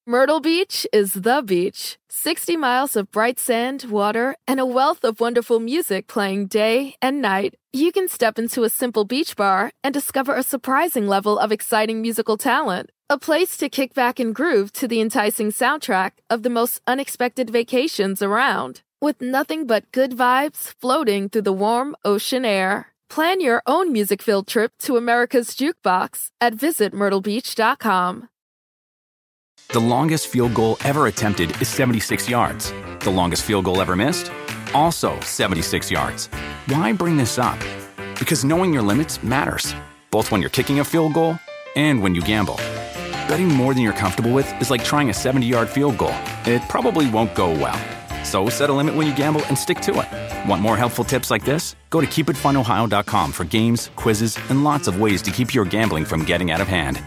Myrtle Beach is the beach. 60 miles of bright sand, water, and a wealth of wonderful music playing day and night. You can step into a simple beach bar and discover a surprising level of exciting musical talent. A place to kick back and groove to the enticing soundtrack of the most unexpected vacations around. With nothing but good vibes floating through the warm ocean air. Plan your own music-filled trip to America's Jukebox at visitmyrtlebeach.com. The longest field goal ever attempted is 76 yards. The longest field goal ever missed? Also 76 yards. Why bring this up? Because knowing your limits matters, both when you're kicking a field goal and when you gamble. Betting more than you're comfortable with is like trying a 70-yard field goal. It probably won't go well. So set a limit when you gamble and stick to it. Want more helpful tips like this? Go to keepitfunohio.com for games, quizzes, and lots of ways to keep your gambling from getting out of hand.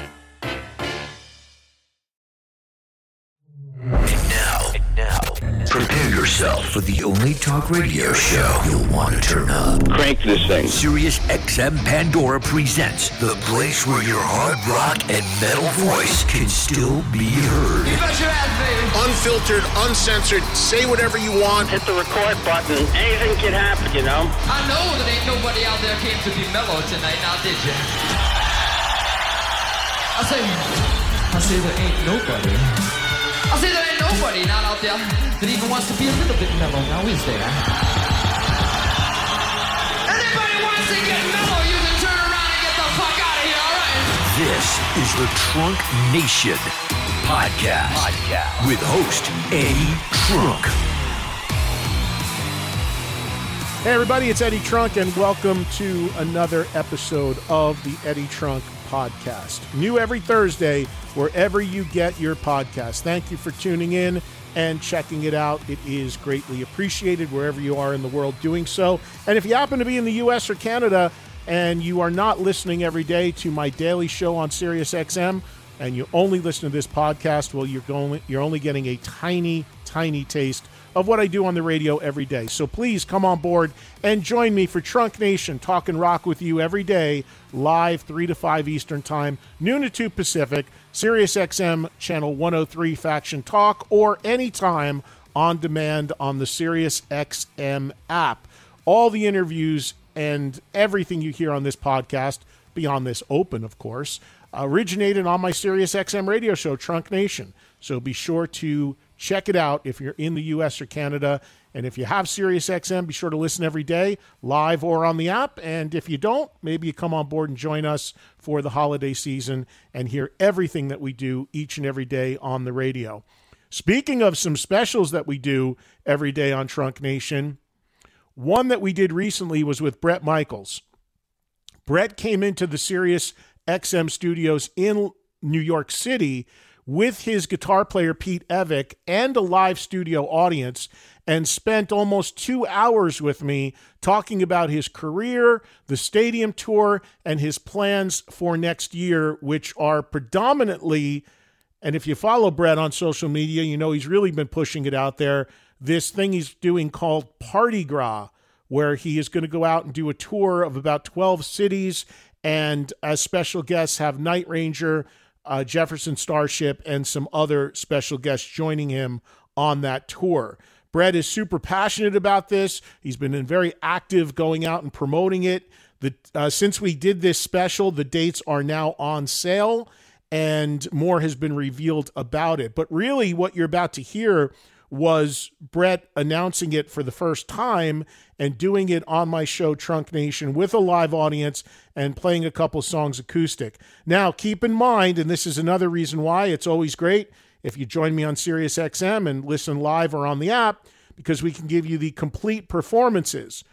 Prepare yourself for the only talk radio show you'll want to turn up. Crank this thing. Sirius XM Pandora presents the place where your hard rock and metal voice can still be heard. You bet your ass, baby. Unfiltered, uncensored, say whatever you want. Hit the record button. Anything can happen, you know? I know that ain't nobody out there came to be mellow tonight, now did you? I say there ain't nobody. I say there ain't nobody not out there that even wants to be a little bit mellow, now is there? Anybody wants to get mellow, you can turn around and get the fuck out of here, alright? This is the Trunk Nation podcast with host Eddie Trunk. Hey everybody, it's Eddie Trunk and welcome to another episode of the Eddie Trunk podcast. New every Thursday, wherever you get your podcast. Thank you for tuning in and checking it out. It is greatly appreciated wherever you are in the world doing so. And if you happen to be in the U.S. or Canada and you are not listening every day to my daily show on Sirius XM and you only listen to this podcast, well, you're only getting a tiny taste of what I do on the radio every day. So please come on board and join me for Trunk Nation, talking rock with you every day, live 3 to 5 Eastern Time, noon to 2 Pacific, Sirius XM Channel 103 Faction Talk, or anytime on demand on the Sirius XM app. All the interviews and everything you hear on this podcast, beyond this open, of course, originated on my Sirius XM radio show, Trunk Nation. So be sure to check it out if you're in the U.S. or Canada. And if you have Sirius XM, be sure to listen every day, live or on the app. And if you don't, maybe you come on board and join us for the holiday season and hear everything that we do each and every day on the radio. Speaking of some specials that we do every day on Trunk Nation, one that we did recently was with Bret Michaels. Bret came into the Sirius XM studios in New York City with his guitar player Pete Evick and a live studio audience and spent almost 2 hours with me talking about his career, the stadium tour, and his plans for next year, which are predominantly, and if you follow Bret on social media, you know he's really been pushing it out there, this thing he's doing called Party Gras, where he is going to go out and do a tour of about 12 cities, and as special guests have Night Ranger, Jefferson Starship, and some other special guests joining him on that tour. Bret is super passionate about this. He's been very active going out and promoting it. Since we did this special, the dates are now on sale, and more has been revealed about it. But really what you're about to hear was Bret announcing it for the first time and doing it on my show, Trunk Nation, with a live audience and playing a couple songs acoustic. Now, keep in mind, and this is another reason why it's always great if you join me on Sirius XM and listen live or on the app, because we can give you the complete performances.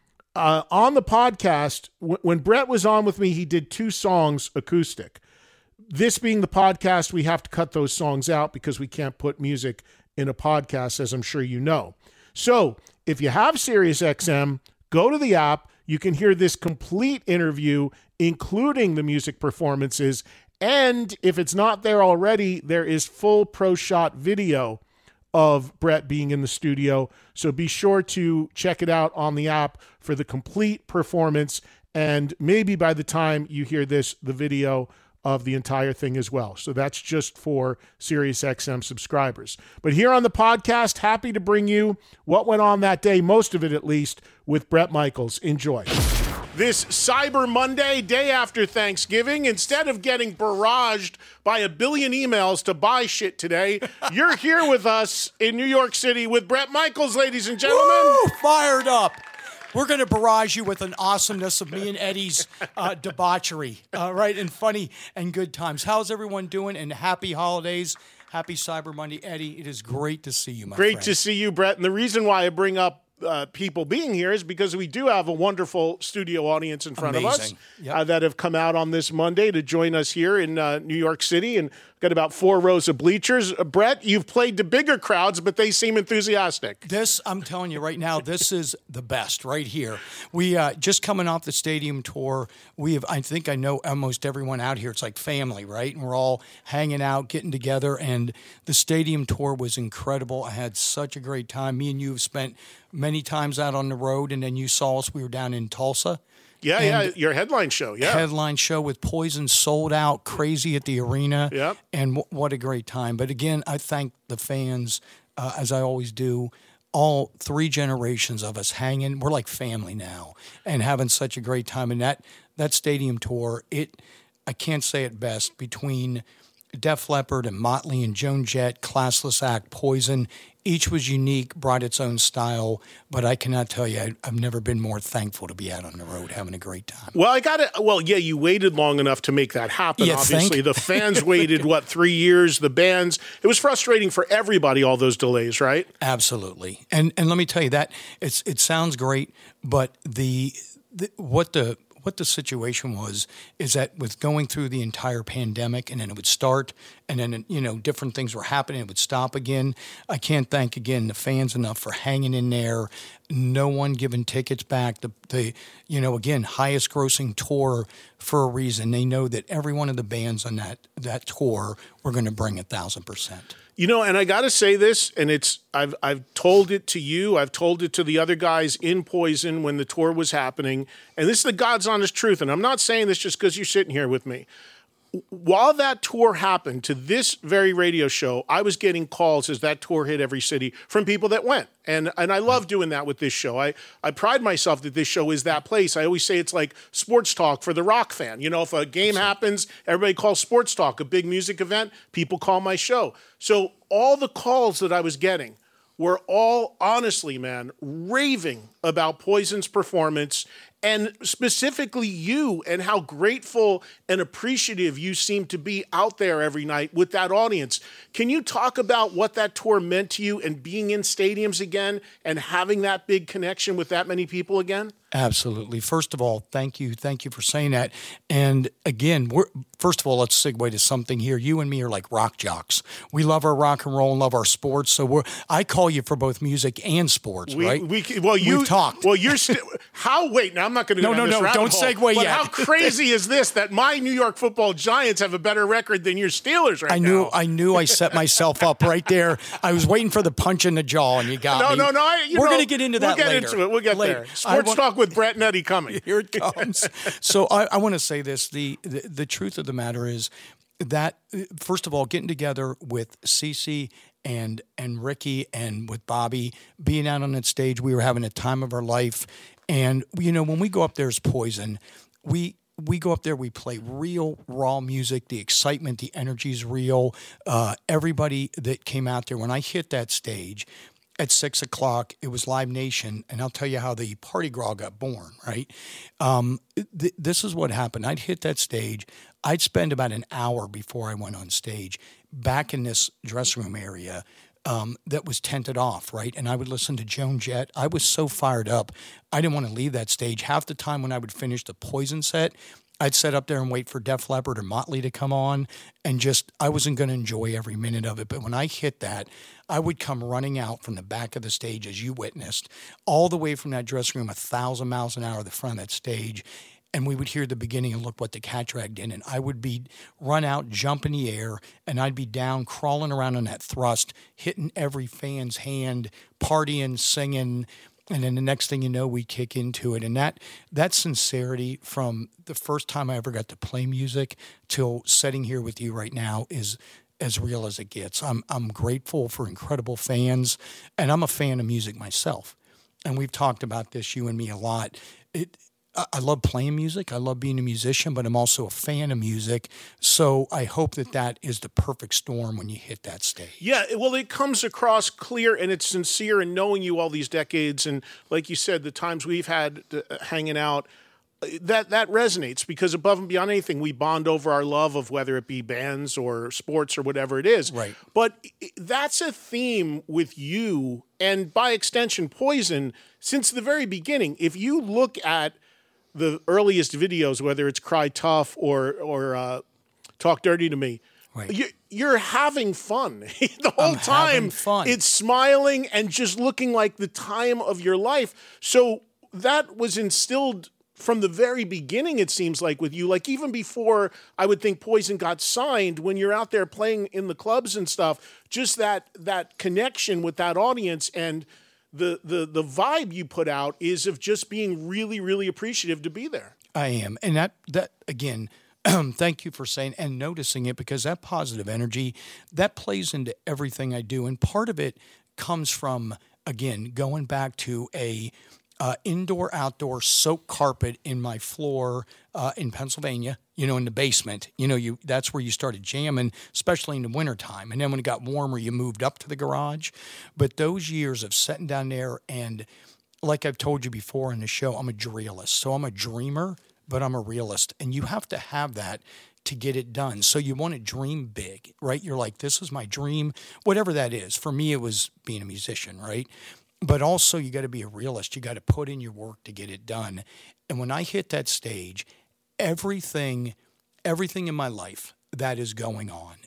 On the podcast, when Bret was on with me, he did 2 songs acoustic. This being the podcast, we have to cut those songs out because we can't put music in a podcast, as I'm sure you know. So if you have Sirius XM, go to the app. You can hear this complete interview, including the music performances. And if it's not there already, there is full pro shot video of Bret being in the studio. So be sure to check it out on the app for the complete performance. And maybe by the time you hear this, the video of the entire thing as well. So that's just for SiriusXM subscribers. But here on the podcast, happy to bring you what went on that day, most of it at least, with Bret Michaels. Enjoy. This Cyber Monday, day after Thanksgiving, instead of getting barraged by a billion emails to buy shit today, you're here with us in New York City with Bret Michaels, ladies and gentlemen. Woo! Fired up. We're going to barrage you with an awesomeness of me and Eddie's debauchery, right? And funny and good times. How's everyone doing? And happy holidays. Happy Cyber Monday. Eddie, it is great to see you, my friend. Great to see you, Bret. And the reason why I bring up people being here is because we do have a wonderful studio audience in front of us that have come out on this Monday to join us here in New York City, and got about 4 rows of bleachers. Bret, you've played to bigger crowds, but they seem enthusiastic. This, I'm telling you right now, this is the best right here. We just coming off the stadium tour. I think I know almost everyone out here. It's like family, right? And we're all hanging out, getting together, and the stadium tour was incredible. I had such a great time. Me and you have spent many times out on the road, and then you saw us. We were down in Tulsa. Yeah, your headline show. Yeah, headline show with Poison, sold out, crazy at the arena. Yep. And what a great time. But again, I thank the fans, as I always do. All 3 generations of us hanging. We're like family now, and having such a great time. And that stadium tour, I can't say it best, between Def Leppard and Motley and Joan Jett, Classless Act, Poison. Each was unique, brought its own style, but I cannot tell you, I've never been more thankful to be out on the road having a great time. Well, you waited long enough to make that happen, obviously. The fans waited, 3 years, the bands. It was frustrating for everybody, all those delays, right? Absolutely. And let me tell you that, it sounds great, but what the situation was is that with going through the entire pandemic, and then it would start, and then, different things were happening, it would stop again. I can't thank, again, the fans enough for hanging in there. No one giving tickets back. Again, highest grossing tour for a reason. They know that every one of the bands on that tour were going to bring 1,000%. And I got to say this, and I've told it to you, I've told it to the other guys in Poison when the tour was happening, and this is the God's honest truth, and I'm not saying this just because you're sitting here with me. While that tour happened, to this very radio show, I was getting calls as that tour hit every city from people that went. And I love doing that with this show. I pride myself that this show is that place. I always say it's like sports talk for the rock fan. If a game happens, everybody calls sports talk. A big music event, people call my show. So all the calls that I was getting were all, honestly, man, raving about Poison's performance, and specifically you, and how grateful and appreciative you seem to be out there every night with that audience. Can you talk about what that tour meant to you, and being in stadiums again and having that big connection with that many people again? Absolutely. First of all, thank you. Thank you for saying that. And again, first of all, let's segue to something here. You and me are like rock jocks. We love our rock and roll and love our sports. So I call you for both music and sports, right? We've talked. Well, you're wait, now I'm not going to go down this rabbit don't hole, segue but yet. How crazy is this that my New York Football Giants have a better record than your Steelers now? I knew I set myself up right there. I was waiting for the punch in the jaw, and you got me. No. We're going to get into that later. We'll get into it. We'll get there. Sports talk with Bret and Eddie coming. Here it comes. So I want to say this. The truth of the matter is that, first of all, getting together with Cece and Ricky and with Bobby, being out on that stage, we were having a time of our life. And, when we go up there as Poison, we go up there, we play real, raw music. The excitement, the energy is real. Everybody that came out there, when I hit that stage at 6 o'clock, it was Live Nation, and I'll tell you how the Party Gras got born, right? This is what happened. I'd hit that stage. I'd spend about an hour before I went on stage back in this dressing room area that was tented off, right? And I would listen to Joan Jett. I was so fired up. I didn't want to leave that stage. Half the time when I would finish the Poison set, I'd sit up there and wait for Def Leppard or Motley to come on, and I wasn't going to enjoy every minute of it. But when I hit that, I would come running out from the back of the stage, as you witnessed, all the way from that dressing room 1,000 miles an hour to the front of that stage. And we would hear the beginning and Look What the Cat Dragged In. And I would be run out, jump in the air, and I'd be down, crawling around on that thrust, hitting every fan's hand, partying, singing. And then the next thing you know, we kick into it. And that sincerity from the first time I ever got to play music till sitting here with you right now is as real as it gets. I'm grateful for incredible fans, and I'm a fan of music myself. And we've talked about this, you and me, a lot. I love playing music. I love being a musician, but I'm also a fan of music. So I hope that is the perfect storm when you hit that stage. Yeah, well, it comes across clear and it's sincere, and knowing you all these decades, and like you said, the times we've had hanging out, that resonates, because above and beyond anything, we bond over our love of whether it be bands or sports or whatever it is. Right. But that's a theme with you, and by extension, Poison, since the very beginning. If you look at the earliest videos, whether it's Cry Tough or Talk Dirty to Me, right, you're having fun. The whole time it's smiling and just looking like the time of your life. So that was instilled from the very beginning, it seems like, with you. Like, even before I would think Poison got signed, when you're out there playing in the clubs and stuff, just that connection with that audience and the vibe you put out is of just being really, really appreciative to be there. I am. And that again, thank you for saying and noticing it, because that positive energy, that plays into everything I do. And part of it comes from, again, going back to a indoor-outdoor soak carpet in my floor in Pennsylvania, in the basement. That's where you started jamming, especially in the wintertime. And then when it got warmer, you moved up to the garage. But those years of sitting down there, and like I've told you before in the show, I'm a drealist. So I'm a dreamer, but I'm a realist. And you have to have that to get it done. So you want to dream big, right? You're like, this is my dream, whatever that is. For me, it was being a musician, right? But also, you got to be a realist. You got to put in your work to get it done. And when I hit that stage, everything in my life that is going on,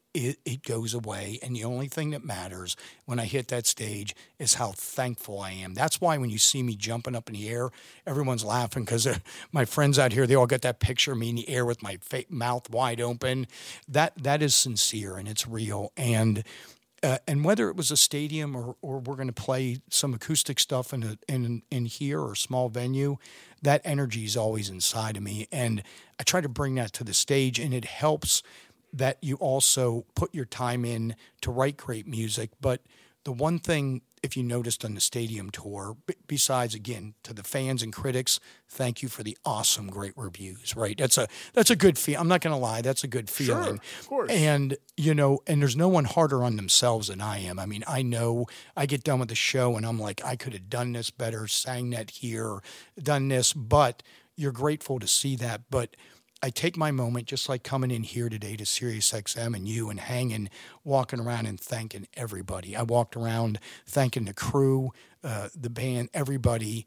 it goes away. And the only thing that matters when I hit that stage is how thankful I am. That's why when you see me jumping up in the air, everyone's laughing, because my friends out here, they all got that picture of me in the air with my mouth wide open. That is sincere and it's real. And whether it was a stadium or we're going to play some acoustic stuff in here or a small venue, that energy is always inside of me. And I try to bring that to the stage, and it helps that you also put your time in to write great music. But the one thing, if you noticed on the stadium tour, besides, again, to the fans and critics, thank you for the awesome, great reviews, right? That's a good feel. I'm not going to lie. That's a good feeling. Sure, of course. And, and there's no one harder on themselves than I am. I mean, I know I get done with the show and I'm like, I could have done this better, sang that here, done this, but you're grateful to see that. But I take my moment, just like coming in here today to SiriusXM and you, and hanging, walking around and thanking everybody. I walked around thanking the crew, the band, everybody.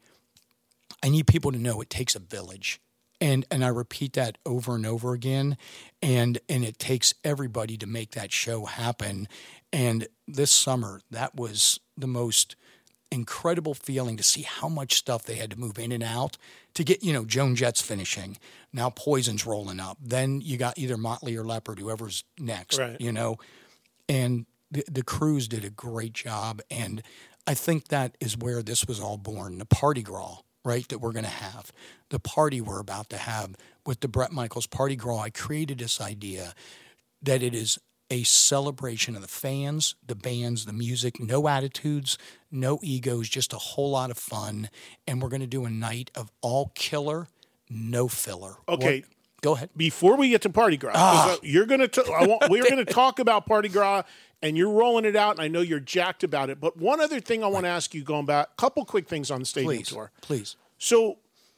I need people to know it takes a village. And I repeat that over and over again. And it takes everybody to make that show happen. And this summer, that was the most incredible feeling to see how much stuff they had to move in and out to get, Joan Jett's finishing. Now Poison's rolling up. Then you got either Motley or Leopard, whoever's next, right. And the crews did a great job. And I think that is where this was all born, the Party Gras, right, that we're going to have. The party we're about to have with the Bret Michaels Party Gras. I created this idea that it is a celebration of the fans, the bands, the music, no attitudes, no egos, just a whole lot of fun. And we're going to do a night of all killer, no filler. Okay. Go ahead. Before we get to Party Gras, we're going to talk about Party Gras, and you're rolling it out, and I know you're jacked about it. But one other thing I want to ask you, going back, a couple quick things on the stadium tour. Please. So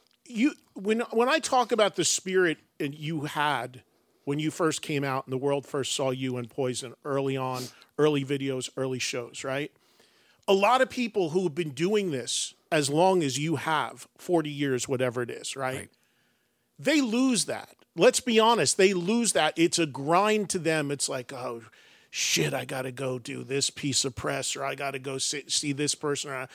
when I talk about the spirit you had when you first came out and the world first saw you and Poison early on, early videos, early shows, right? A lot of people who have been doing this as long as you have, 40 years, whatever it is, right? They lose that. Let's be honest. They lose that. It's a grind to them. It's like, oh, shit, I got to go do this piece of press, or I got to go see this person, or,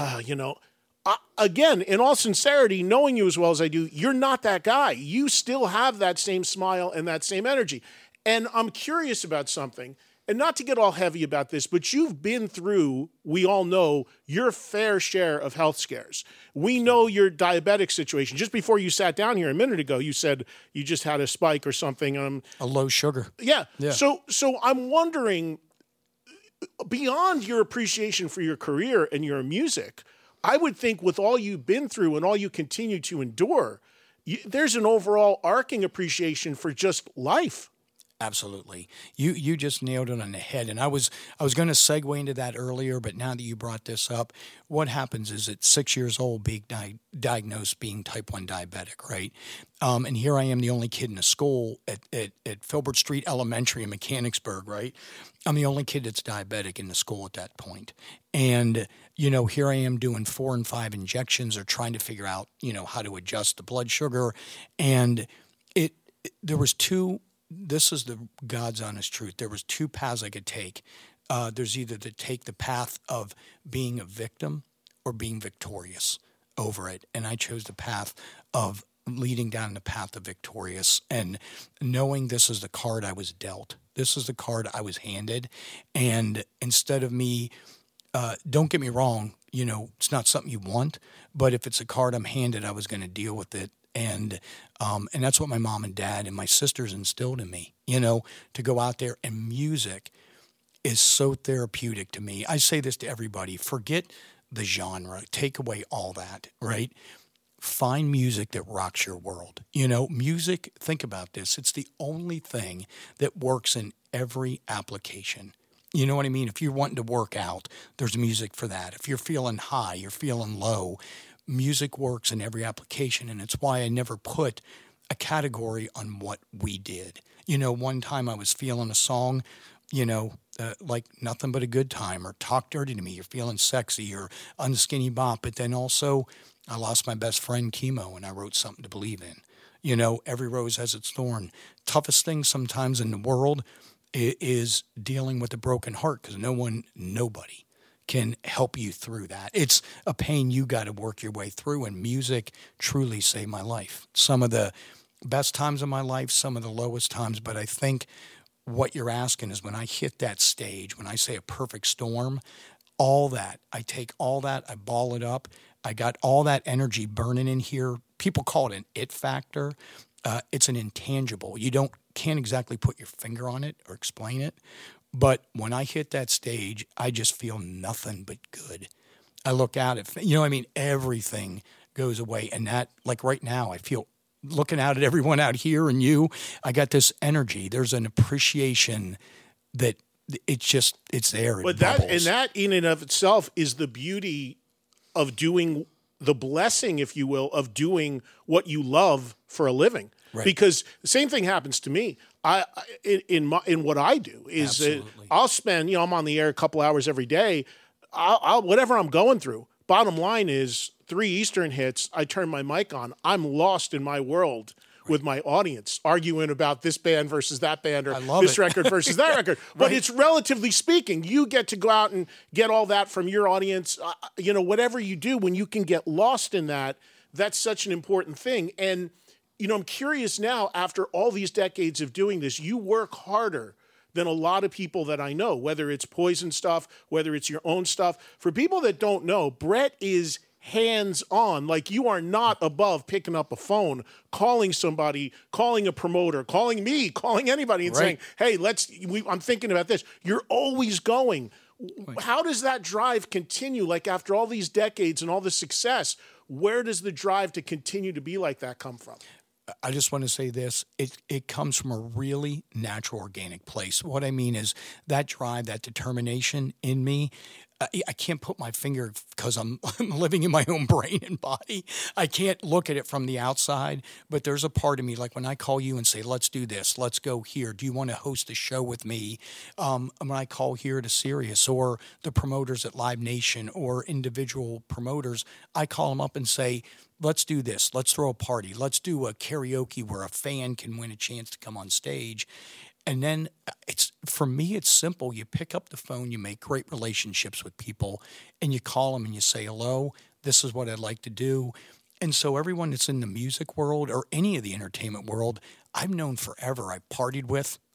again, in all sincerity, knowing you as well as I do, you're not that guy. You still have that same smile and that same energy. And I'm curious about something. and not to get all heavy about this, but you've been through, we all know, your fair share of health scares. We know your diabetic situation. Just before you sat down here a minute ago, you said you just had a spike or something. A low sugar. Yeah. Yeah. So I'm wondering, beyond your appreciation for your career and your music, I would think with all you've been through and all you continue to endure, there's an overall arcing appreciation for just life. Absolutely. You just nailed it on the head. And I was going to segue into that earlier, but now that you brought this up, what happens is at 6 years old, being diagnosed being type 1 diabetic, right? And here I am, the only kid in the school at Filbert Street Elementary in Mechanicsburg, right? I'm the only kid that's diabetic in the school at that point. And, here I am doing 4 and 5 injections or trying to figure out, how to adjust the blood sugar. And there was this is the God's honest truth. There was 2 paths I could take. There's either to take the path of being a victim or being victorious over it. And I chose the path of leading down the path of victorious and knowing this is the card I was dealt. This is the card I was handed. And instead of me, don't get me wrong, it's not something you want, but if it's a card I'm handed, I was going to deal with it. And that's what my mom and dad and my sisters instilled in me, to go out there. And music is so therapeutic to me. I say this to everybody, forget the genre, take away all that, right? Find music that rocks your world. Music, think about this. It's the only thing that works in every application. You know what I mean? If you're wanting to work out, there's music for that. If you're feeling high, you're feeling low, music works in every application, and it's why I never put a category on what we did. One time I was feeling a song, like Nothing But a Good Time or Talk Dirty to Me, you're feeling sexy, or Unskinny Bop, but then also I lost my best friend chemo and I wrote Something to Believe In. Every rose has its thorn. Toughest thing sometimes in the world is dealing with a broken heart because nobody can help you through that. It's a pain you got to work your way through, and music truly saved my life. Some of the best times of my life, some of the lowest times, but I think what you're asking is when I hit that stage, when I say a perfect storm, all that, I take all that, I ball it up, I got all that energy burning in here. People call it an it factor. It's an intangible. Can't exactly put your finger on it or explain it. But when I hit that stage, I just feel nothing but good. I look out at, everything goes away. And that, like right now, I feel looking out at everyone out here and you, I got this energy. There's an appreciation that it's there. But that in and of itself is the beauty of doing the blessing, if you will, of doing what you love for a living. Right. Because the same thing happens to me. In what I do is I'll spend, I'm on the air a couple hours every day. I'll whatever I'm going through. Bottom line is 3 Eastern hits. I turn my mic on. I'm lost in my world with my audience, arguing about this band versus that band, or this record versus that record. But it's relatively speaking, you get to go out and get all that from your audience. Whatever you do, when you can get lost in that, that's such an important thing. And I'm curious now, after all these decades of doing this, you work harder than a lot of people that I know, whether it's Poison stuff, whether it's your own stuff. For people that don't know, Brett is hands-on. Like, you are not above picking up a phone, calling somebody, calling a promoter, calling me, calling anybody and saying, hey, I'm thinking about this. You're always going. Right. How does that drive continue? Like, after all these decades and all the success, where does the drive to continue to be like that come from? I just want to say this. It comes from a really natural, organic place. What I mean is that drive, that determination in me, I can't put my finger because I'm living in my own brain and body. I can't look at it from the outside, but there's a part of me, like when I call you and say, let's do this, let's go here. Do you want to host a show with me? When I call here to Sirius or the promoters at Live Nation or individual promoters, I call them up and say, let's do this. Let's throw a party. Let's do a karaoke where a fan can win a chance to come on stage. And then for me, it's simple. You pick up the phone, you make great relationships with people, and you call them and you say, hello, this is what I'd like to do. And so everyone that's in the music world or any of the entertainment world, I've known forever. I partied with,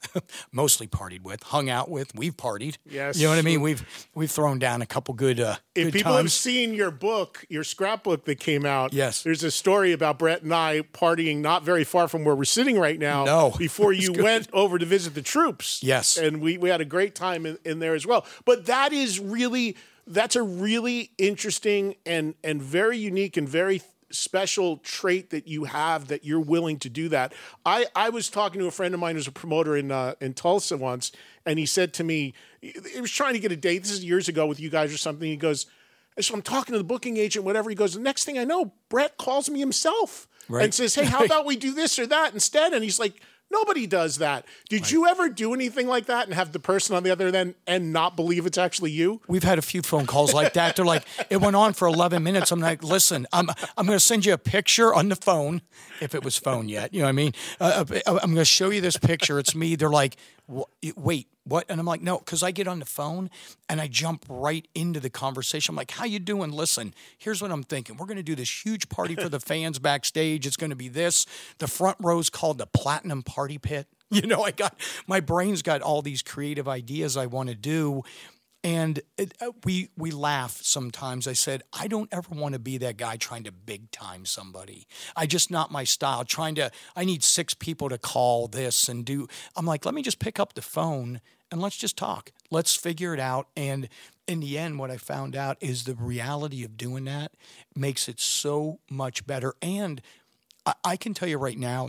mostly partied with, hung out with. We've partied. Yes. You know what I mean? We've thrown down a couple good If good people have times. seen your book, your scrapbook that came out, Yes. there's a story about Brett and I partying not very far from where we're sitting right now. No. Before you went over to visit the troops. Yes. And we had a great time in there as well. But that's a really interesting and very unique and very special trait that you have, that you're willing to do that. I was talking to a friend of mine who's a promoter in Tulsa once, and he said to me, he was trying to get a date. This is years ago with you guys or something. He goes, so I'm talking to the booking agent, whatever. He goes, the next thing I know, Brett calls me himself and says, hey, how about we do this or that instead? And he's like, nobody does that. Did you ever do anything like that and have the person on the other end and not believe it's actually you? We've had a few phone calls like that. They're like, it went on for 11 minutes. I'm like, listen, I'm going to send you a picture on the phone, if it was phone yet. You know what I mean? I'm going to show you this picture. It's me. They're like, wait, what? And I'm like, no, because I get on the phone and I jump right into the conversation. I'm like, how you doing? Listen, here's what I'm thinking. We're going to do this huge party for the fans backstage. It's going to be this. The front row's called the Platinum Party Pit. You know, my brain's got all these creative ideas I want to do. And we laugh sometimes. I said, I don't ever want to be that guy trying to big time somebody. Just not my style. I need 6 people to call this and do. I'm like, let me just pick up the phone and let's just talk. Let's figure it out. And in the end, what I found out is the reality of doing that makes it so much better. And I can tell you right now,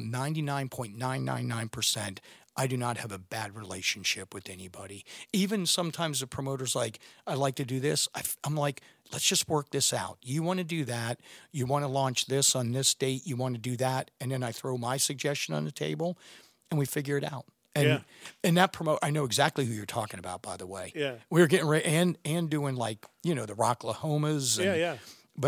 99.999%, I do not have a bad relationship with anybody. Even sometimes the promoter's like, I like to do this. I'm like, let's just work this out. You want to do that. You want to launch this on this date. You want to do that. And then I throw my suggestion on the table and we figure it out. And that I know exactly who you're talking about, by the way. Yeah. We were getting ready and doing like, the Rocklahomas. Yeah. But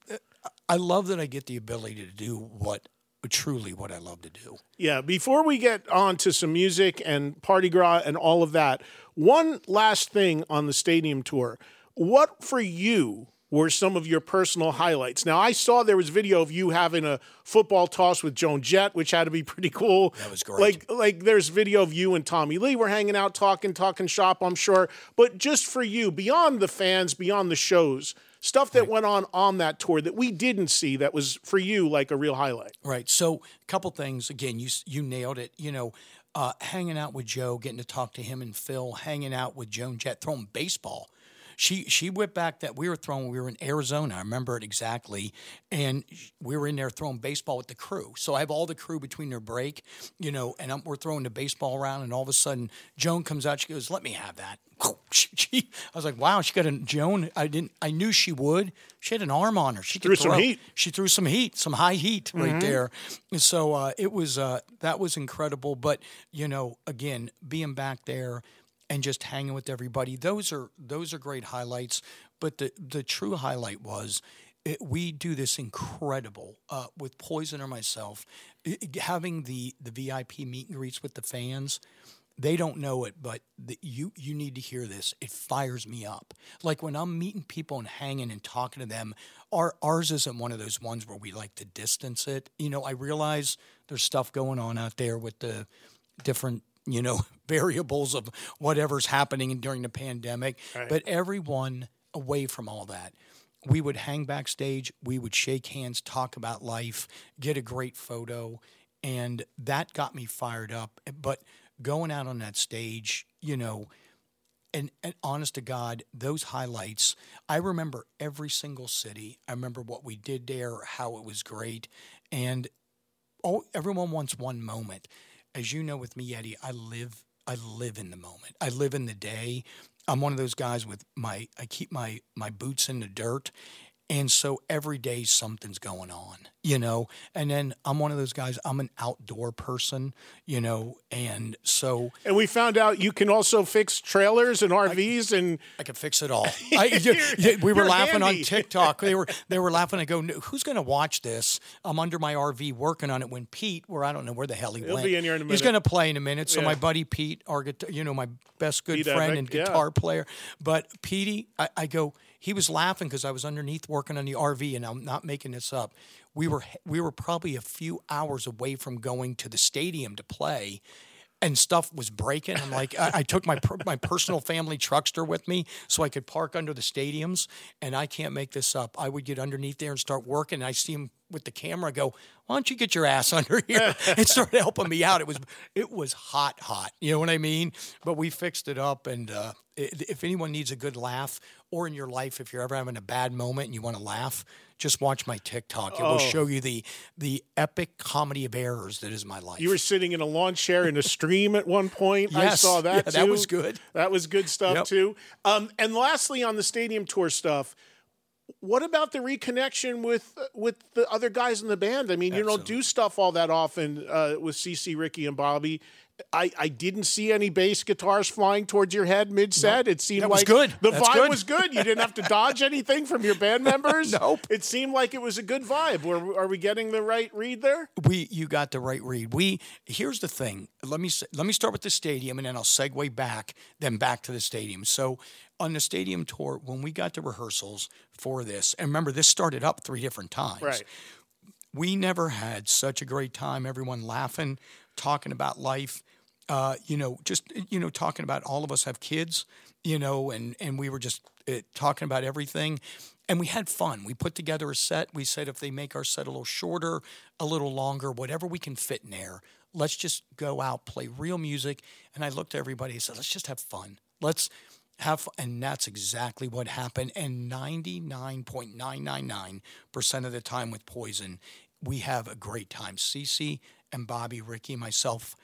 I love that I get the ability to do truly what I love to do. Yeah, before we get on to some music and Party Gras and all of that, one last thing on the stadium tour. What for you were some of your personal highlights? Now, I saw there was video of you having a football toss with Joan Jett, which had to be pretty cool. That was great. Like there's video of you and Tommy Lee were hanging out, talking shop, I'm sure. But just for you, beyond the fans, beyond the shows, stuff that went on that tour that we didn't see that was, for you, like a real highlight. Right. So a couple things. Again, you nailed it. Hanging out with Joe, getting to talk to him and Phil, hanging out with Joan Jett, throwing baseball. She whipped back that we were in Arizona. I remember it exactly. And we were in there throwing baseball with the crew. So I have all the crew between their break, and we're throwing the baseball around. And all of a sudden, Joan comes out. She goes, let me have that. I was like, wow, she got Joan. I knew she would. She had an arm on her. She could threw some heat. She threw some heat, some high heat right there. And so it was, that was incredible. But, again, being back there and just hanging with everybody, those are great highlights. But the true highlight was we do this incredible with Poison or myself, having the VIP meet and greets with the fans. They don't know it, but you need to hear this. It fires me up. Like when I'm meeting people and hanging and talking to them, ours isn't one of those ones where we like to distance it. I realize there's stuff going on out there with the different, variables of whatever's happening during the pandemic. Right. But everyone away from all that, we would hang backstage, we would shake hands, talk about life, get a great photo, and that got me fired up. But going out on that stage, and honest to God, those highlights, I remember every single city. I remember what we did there, how it was great. And everyone wants one moment. As you know with me, Eddie, I live in the moment. I live in the day. I'm one of those guys I keep my boots in the dirt. And so every day something's going on, and then I'm one of those guys, I'm an outdoor person, and so. And we found out you can also fix trailers and RVs I can fix it all. We were laughing handy. On TikTok. They were laughing. I go, who's going to watch this? I'm under my RV working on it when Pete, where I don't know where the hell he went. Be in here in a minute. He's going to play in a minute. So my buddy Pete, our my best good Pete friend and guitar player. But Petey, I go, he was laughing because I was underneath working on the RV, and I'm not making this up. We were probably a few hours away from going to the stadium to play, and stuff was breaking. I'm like, I took my personal family truckster with me so I could park under the stadiums, and I can't make this up. I would get underneath there and start working, and I see him with the camera go, why don't you get your ass under here and start helping me out? It was hot. You know what I mean? But we fixed it up. And if anyone needs a good laugh, or in your life, if you're ever having a bad moment and you want to laugh, just watch my TikTok. It will show you the epic comedy of errors that is my life. You were sitting in a lawn chair in a stream at one point. Yes. I saw that too. That was good. That was good stuff too. And lastly, on the stadium tour stuff, what about the reconnection with the other guys in the band? I mean, you don't do stuff all that often with CC, Ricky, and Bobby. I didn't see any bass guitars flying towards your head mid-set. It seemed like good. The vibe was good. You didn't have to dodge anything from your band members. Nope. It seemed like it was a good vibe. Are we getting the right read there? You got the right read. Here's the thing. Let me start with the stadium, and then I'll segue back to the stadium. So on the stadium tour, when we got to rehearsals for this, and remember, this started up 3 different times. Right. We never had such a great time. Everyone laughing, talking about life, talking about all of us have kids, and we were just talking about everything. And we had fun. We put together a set. We said if they make our set a little shorter, a little longer, whatever we can fit in there, let's just go out, play real music. And I looked at everybody and said, let's just have fun. Let's have fun. And that's exactly what happened. And 99.999% of the time with Poison, we have a great time. CeCe and Bobby, Ricky, myself,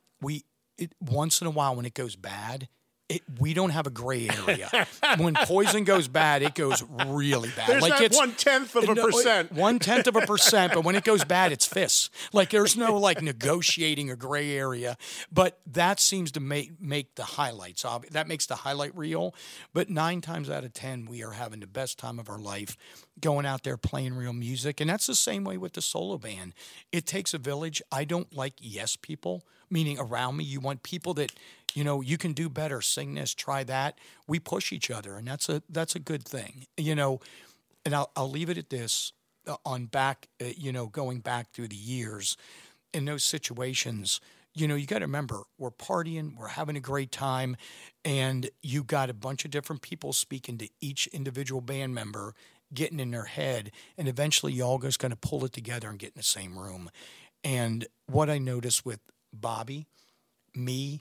once in a while when it goes bad, we don't have a gray area. When Poison goes bad, it goes really bad. There's like it's 1/10 of a percent. 1/10 of a percent, but when it goes bad, it's fists. Like there's no negotiating a gray area. But that seems to make the highlights. That makes the highlight reel. But 9 times out of 10, we are having the best time of our life going out there playing real music. And that's the same way with the solo band. It takes a village. I don't like yes people, meaning around me. You want people that, you can do better, sing this, try that. We push each other, and that's a good thing, And I'll leave it at this going back through the years in those situations. You got to remember, we're partying, we're having a great time, and you got a bunch of different people speaking to each individual band member, getting in their head, and eventually y'all just going to pull it together and get in the same room. And what I noticed with Bobby, me,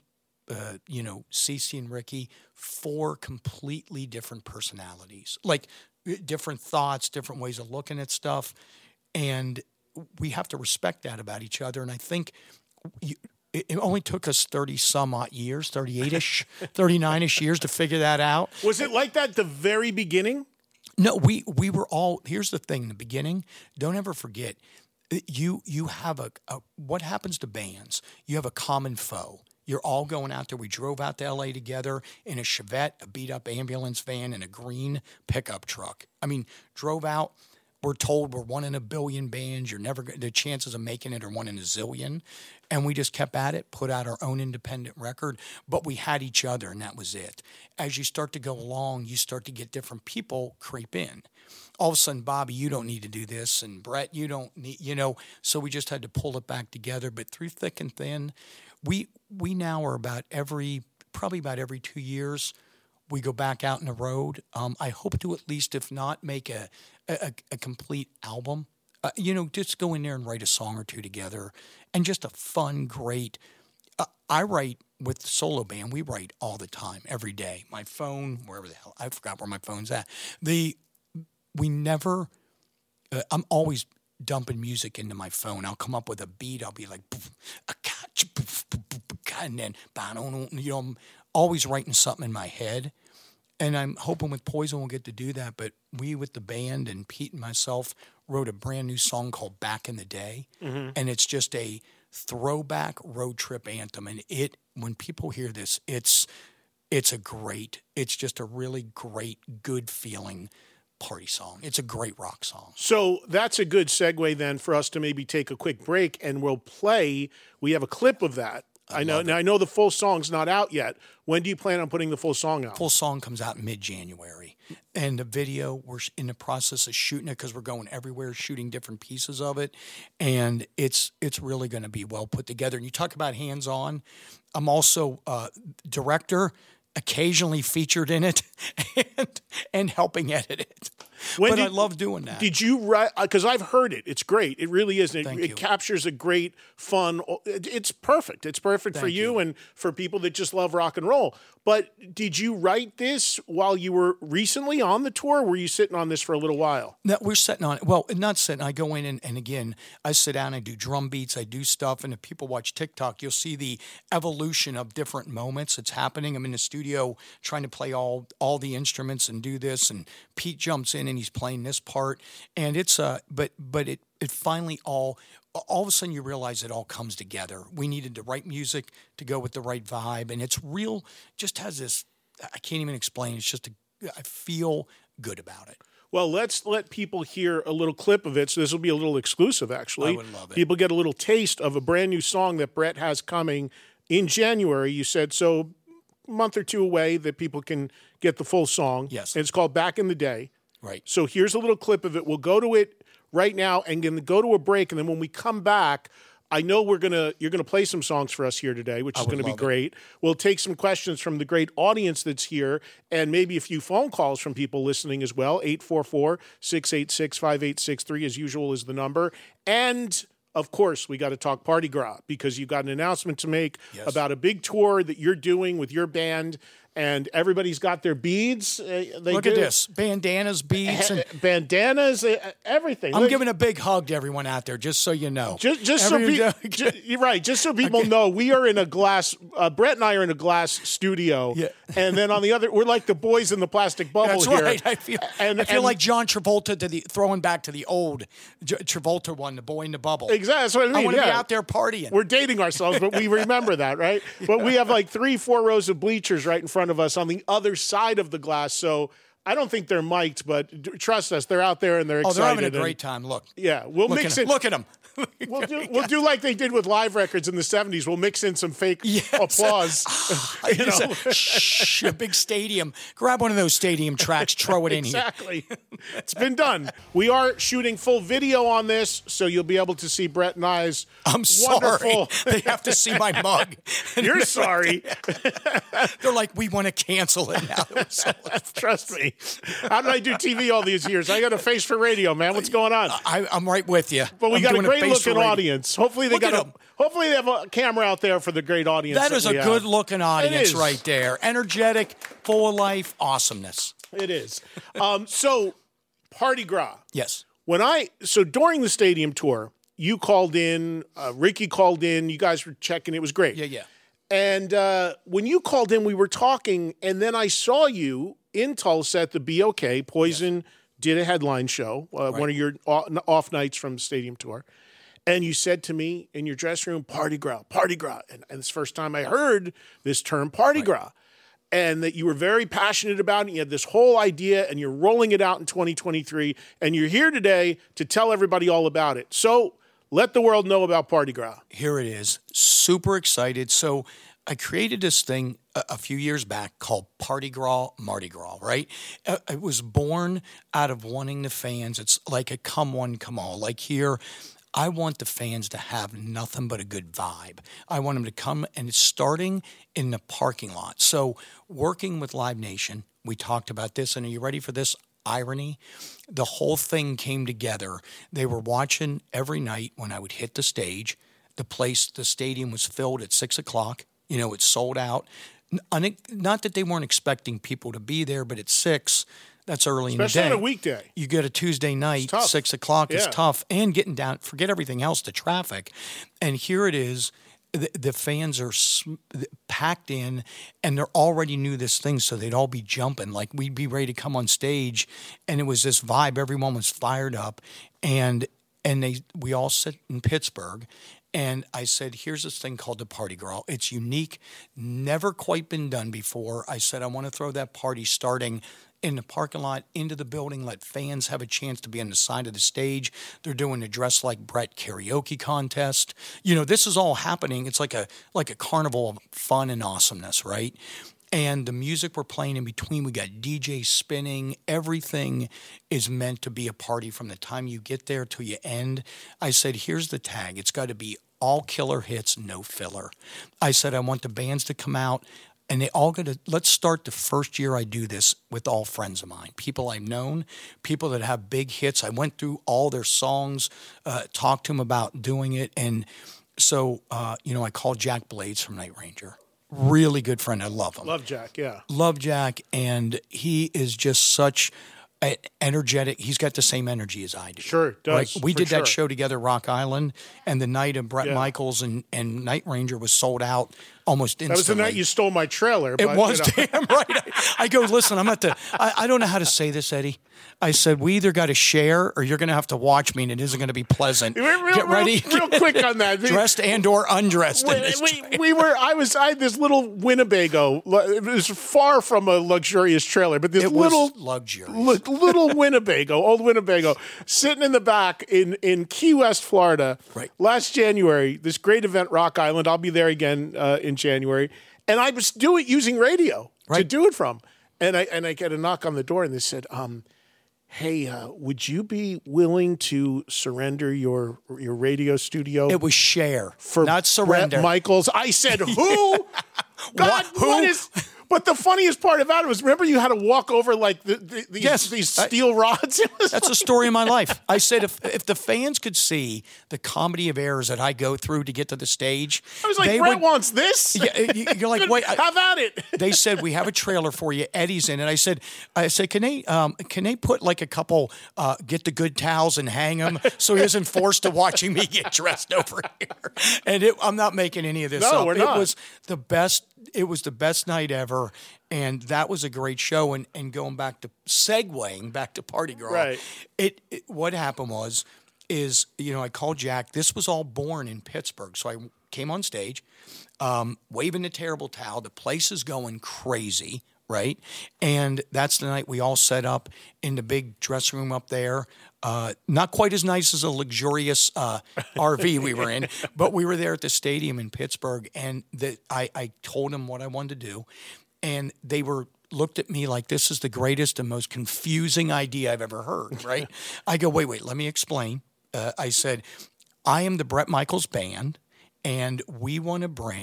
CeCe and Ricky, 4 completely different personalities, like different thoughts, different ways of looking at stuff. And we have to respect that about each other. And I think it only took us 30 some odd years, 38-ish, 39-ish years to figure that out. Was it like that at the very beginning? No, we were all, here's the thing, in the beginning, don't ever forget, you have what happens to bands? You have a common foe. You're all going out there. We drove out to L.A. together in a Chevette, a beat-up ambulance van, and a green pickup truck. I mean, drove out. We're told we're 1 in a billion bands. The chances of making it are 1 in a zillion. And we just kept at it, put out our own independent record. But we had each other, and that was it. As you start to go along, you start to get different people creep in. All of a sudden, Bobby, you don't need to do this. And Brett, you don't need, So we just had to pull it back together. But through thick and thin, we now are probably about every 2 years, we go back out on the road. I hope to at least, if not, make a complete album. Just go in there and write a song or 2 together, and just a fun, great. I write with the solo band. We write all the time, every day. My phone, wherever the hell, I forgot where my phone's at. We never. I'm always dumping music into my phone. I'll come up with a beat. I'll be like, and then, I'm always writing something in my head. And I'm hoping with Poison we'll get to do that. But we, with the band and Pete and myself, wrote a brand new song called Back in the Day. Mm-hmm. And it's just a throwback road trip anthem. And when people hear this, it's just a really great, good feeling party song. It's a great rock song. So that's a good segue then for us to maybe take a quick break, and we have a clip of that I know. Now, I know the full song's not out yet. When do you plan on putting the full song out? Full song comes out mid-January. And the video, we're in the process of shooting it because we're going everywhere, shooting different pieces of it. And it's really going to be well put together. And you talk about hands-on. I'm also director, occasionally featured in it, and helping edit it. I love doing that. Did you write? Because I've heard it. It's great. It really is. It captures a great, fun. It's perfect. It's perfect for you and for people that just love rock and roll. But did you write this while you were recently on the tour? Or were you sitting on this for a little while? No, we're sitting on it. Well, not sitting. I go in and again, I sit down, I do drum beats, I do stuff. And if people watch TikTok, you'll see the evolution of different moments that's happening. I'm in the studio trying to play all the instruments and do this. And Pete jumps in and he's playing this part. And it's, but it finally all of a sudden you realize it all comes together. We needed the right music to go with the right vibe. And it's real, just has this, I can't even explain. It's just, I feel good about it. Well, let's let people hear a little clip of it. So this will be a little exclusive, actually. I would love it. People get a little taste of a brand new song that Brett has coming in January. You said so a month or two away that people can get the full song. Yes. And it's called Back in the Day. Right. So here's a little clip of it. We'll go to it right now and then go to a break. And then when we come back, I know you're gonna play some songs for us here today, which is going to be great. We'll take some questions from the great audience that's here and maybe a few phone calls from people listening as well. 844-686-5863 as usual is the number. And of course, we got to talk Party Gras because you've got an announcement to make about a big tour that you're doing with your band. And everybody's got their beads. Look at this. Bandanas, beads. Bandanas, everything. I'm giving a big hug to everyone out there, just so you know. You're right. Just so people know, we are in a glass, Brett and I are in a glass studio. Yeah. And then on the other, we're like the boys in the plastic bubble That's here. Right. I feel like John Travolta throwing back to the old Travolta one, the boy in the bubble. Exactly. That's what I mean. I want to be out there partying. We're dating ourselves, but we remember that, right? But we have like 3-4 rows of bleachers right in front of us on the other side of the glass. So I don't think they're mic'd, but trust us, they're out there and they're excited. Oh, they're having a great time. Look. Yeah. We'll mix it. Look at them. We'll do like they did with live records in the 70s. We'll mix in some fake applause. A big stadium. Grab one of those stadium tracks, throw it in here. Exactly. It's been done. We are shooting full video on this, so you'll be able to see Brett and I's wonderful. Sorry. They have to see my mug. You're sorry. They're like, we want to cancel it now. Trust me. How did I do TV all these years? I got a face for radio, man. What's going on? I'm right with you. But we got a great looking audience. Hopefully they hopefully they have a camera out there for the great audience. That is a good looking audience right there. Energetic, full of life, awesomeness. It is. So Party Gras. Yes. During the stadium tour, you called in, Ricky called in, you guys were checking, it was great. Yeah. And when you called in, we were talking, and then I saw you in Tulsa at the BOK. Poison did a headline show, one of your off nights from the stadium tour. And you said to me in your dressing room, Party Gras, Party Gras. And it's the first time I heard this term, Party Gras. And that you were very passionate about it. You had this whole idea, and you're rolling it out in 2023. And you're here today to tell everybody all about it. So let the world know about Party Gras. Here it is. Super excited. So I created this thing a few years back called Party Gras, Mardi Gras, right? It was born out of wanting the fans. It's like a come one, come all. Like here, I want the fans to have nothing but a good vibe. I want them to come, and it's starting in the parking lot. So working with Live Nation, we talked about this, and are you ready for this irony? The whole thing came together. They were watching every night when I would hit the stage. The stadium was filled at 6 o'clock. You know, it's sold out. Not that they weren't expecting people to be there, but at 6, that's early in the day. Especially on a weekday. You get a Tuesday night, 6 o'clock is tough. And getting down, forget everything else, the traffic. And here it is. The fans are packed in, and they already knew this thing, so they'd all be jumping. Like, we'd be ready to come on stage, and it was this vibe. Everyone was fired up. And we all sit in Pittsburgh. And I said, here's this thing called the Party Gras. It's unique, never quite been done before. I said, I want to throw that party starting in the parking lot into the building, let fans have a chance to be on the side of the stage. They're doing the Dress Like Brett karaoke contest. This is all happening. It's like a carnival of fun and awesomeness, right? And the music we're playing in between, we got DJ spinning. Everything is meant to be a party from the time you get there till you end. I said, here's the tag. It's got to be all killer hits, no filler. I said, I want the bands to come out, and they all got to, let's start the first year I do this with all friends of mine, people I've known, people that have big hits. I went through all their songs, talked to them about doing it. And so, I called Jack Blades from Night Ranger. Really good friend. I love him. Love Jack, yeah. Love Jack, and he is just such energetic. He's got the same energy as I do. Sure, does. Right? We did that show together, Rock Island, and the night of Bret Michaels and Night Ranger was sold out almost instantly. That was the night you stole my trailer. It was damn right. I go, listen, I don't know how to say this, Eddie. I said, we either got to share or you're going to have to watch me, and it isn't going to be pleasant. Get ready. Real quick on that. Dressed and or undressed. I had this little Winnebago. It was far from a luxurious trailer, but this little luxurious. Little Winnebago, old Winnebago, sitting in the back in Key West, Florida. Right. Last January, this great event, Rock Island. I'll be there again in January, and I was using radio to do it from. And I get a knock on the door, and they said, hey, would you be willing to surrender your radio studio? It was share, for not surrender. Brett Michaels. I said, who? God, who? What is... But the funniest part about it was, remember you had to walk over like these steel rods? That's the story of my life. I said, if the fans could see the comedy of errors that I go through to get to the stage. I was like, Brett wants this? Yeah, you're like, wait. Have at it. They said, we have a trailer for you. Eddie's in it. I said, can they put like a couple, get the good towels and hang them so he isn't forced to watching me get dressed over here? And I'm not making any of this up. We're not. It was the best. It was the best night ever, and that was a great show. And going back to segueing back to Party Girl, right? What happened is I called Jack. This was all born in Pittsburgh, so I came on stage, waving the terrible towel. The place is going crazy, right? And that's the night we all set up in the big dressing room up there. Not quite as nice as a luxurious RV we were in, but we were there at the stadium in Pittsburgh, and I told them what I wanted to do, and they looked at me like this is the greatest and most confusing idea I've ever heard, right? I go, wait, let me explain. I said, I am the Bret Michaels Band, and I want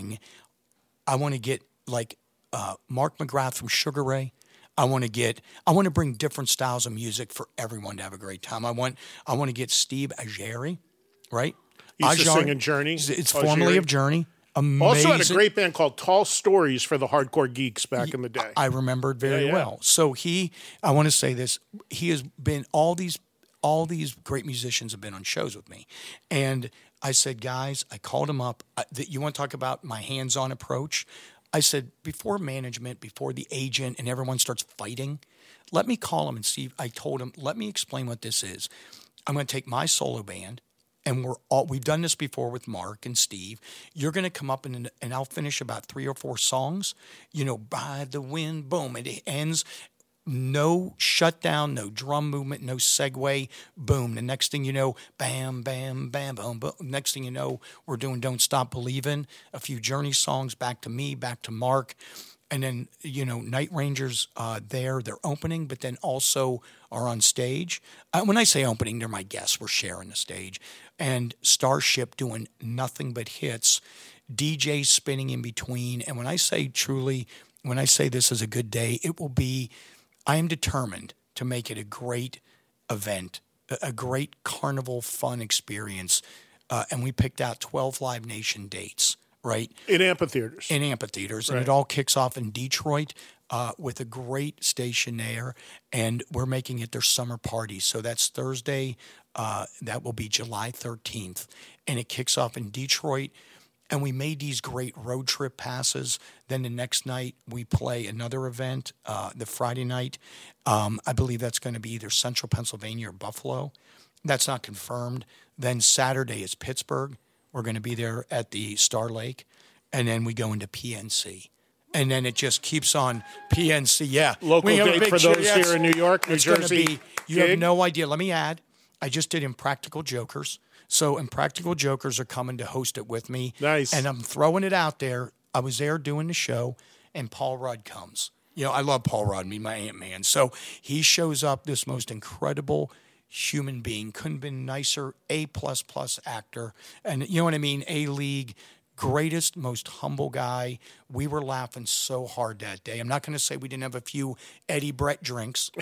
to get like Mark McGrath from Sugar Ray. I want to bring different styles of music for everyone to have a great time. I want to get Steve Ajari, right? He used to sing in Journey. It's formerly of Journey. Amazing. Also had a great band called Tall Stories for the hardcore geeks back in the day. I remember it very well. So I want to say this, he has been, all these great musicians have been on shows with me. And I said, guys, I called him up. You want to talk about my hands-on approach? I said, before management, before the agent and everyone starts fighting, let me call him and see. I told him, let me explain what this is. I'm going to take my solo band, and we've done this before with Mark and Steve. You're going to come up and I'll finish about 3 or 4 songs, by the wind, boom, and it ends. No shutdown, no drum movement, no segue, boom. The next thing you know, bam, bam, bam, boom, boom. Next thing you know, we're doing Don't Stop Believin', a few Journey songs, back to me, back to Mark. And then, Night Rangers, they're opening, but then also are on stage. When I say opening, they're my guests. We're sharing the stage. And Starship doing nothing but hits, DJ spinning in between. And when I say this is a good day, it will be... I am determined to make it a great event, a great carnival fun experience. And we picked out 12 Live Nation dates, right? In amphitheaters. Right. And it all kicks off in Detroit with a great station there. And we're making it their summer party. So that's Thursday. That will be July 13th. And it kicks off in Detroit. And we made these great road trip passes. Then the next night we play another event, the Friday night. I believe that's going to be either Central Pennsylvania or Buffalo. That's not confirmed. Then Saturday is Pittsburgh. We're going to be there at the Star Lake. And then we go into PNC. and then it just keeps on PNC. Yeah. Local We have a date big for show. those Yes. here in New York, New It's gonna Jersey. be- you have gig? no idea. Let me add, I just did Impractical Jokers. So Impractical Jokers are coming to host it with me. Nice. And I'm throwing it out there. I was there doing the show, and Paul Rudd comes. You know, I love Paul Rudd, my Ant-Man. So he shows up, this most incredible human being. Couldn't have been nicer, A++ actor. And you know what I mean? A-League, greatest, most humble guy. We were laughing so hard that day. I'm not going to say we didn't have a few Eddie Brett drinks.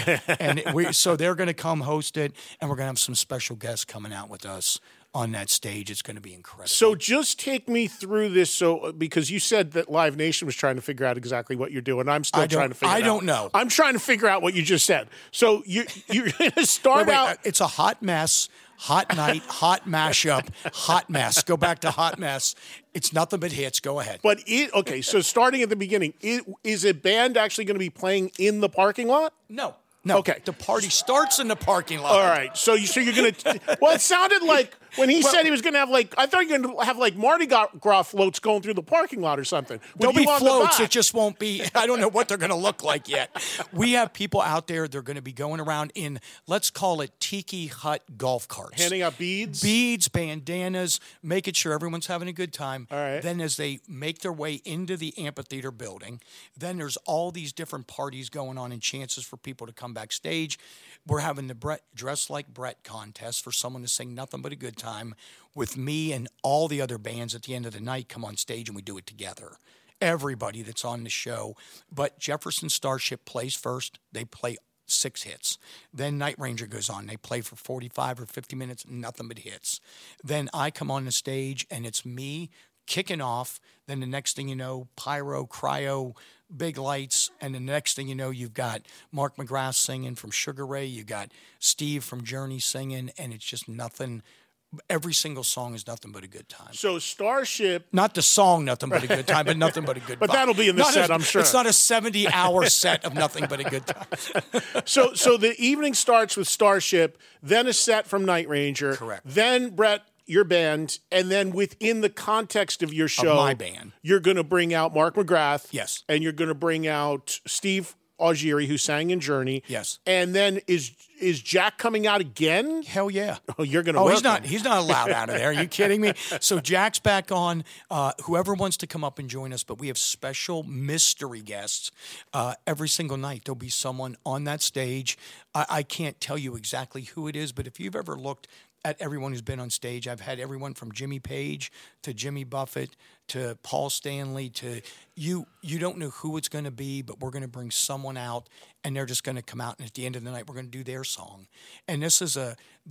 So they're going to come host it, and we're going to have some special guests coming out with us on that stage. It's going to be incredible. So just take me through this. So because you said that Live Nation was trying to figure out exactly what you're doing, I'm still trying to figure it out. I don't know. I'm trying to figure out what you just said. So you're going to start out. It's a hot mess, hot night, hot mashup, hot mess. Go back to hot mess. It's nothing but hits. Go ahead. But okay, so starting at the beginning, is a band actually going to be playing in the parking lot? No. Okay. The party starts in the parking lot. All right. So you're going to. Well, it sounded like when he said he was going to have I thought you were going to have Mardi Gras floats going through the parking lot or something. There'll With be you on the floats. back. It just won't be. I don't know what they're going to look like yet. We have people out there. They're going to be going around in, let's call it tiki hut golf carts. Handing out beads? Beads, bandanas, making sure everyone's having a good time. All right. Then as they make their way into the amphitheater building, then there's all these different parties going on and chances for people to come backstage. We're having the Dress Like Brett contest for someone to sing nothing but a good time with me and all the other bands at the end of the night come on stage and we do it together. Everybody that's on the show. But Jefferson Starship plays first. They play 6 hits. Then Night Ranger goes on. They play for 45 or 50 minutes, nothing but hits. Then I come on the stage and it's me kicking off. Then the next thing you know, pyro, cryo, big lights, and the next thing you know, you've got Mark McGrath singing from Sugar Ray, you got Steve from Journey singing, and it's just nothing. Every single song is nothing but a good time. So Starship. Not the song "Nothing But a Good Time," but nothing but a good. But that'll be in the set, I'm sure. It's not a 70-hour set of nothing but a good time. So the evening starts with Starship, then a set from Night Ranger. Correct. Then Brett, your band, and then within the context of your show, my band, you're going to bring out Mark McGrath. Yes. And you're going to bring out Steve Augeri, who sang in Journey. Yes. And then is Jack coming out again? Hell yeah. Oh, you're going to. Oh, he's not allowed out of there. Are you kidding me? So Jack's back on. Whoever wants to come up and join us, but we have special mystery guests every single night. There'll be someone on that stage. I can't tell you exactly who it is, but if you've ever looked at everyone who's been on stage, I've had everyone from Jimmy Page to Jimmy Buffett to Paul Stanley to you. You don't know who it's going to be, but we're going to bring someone out, and they're just going to come out, and at the end of the night, we're going to do their song. And this is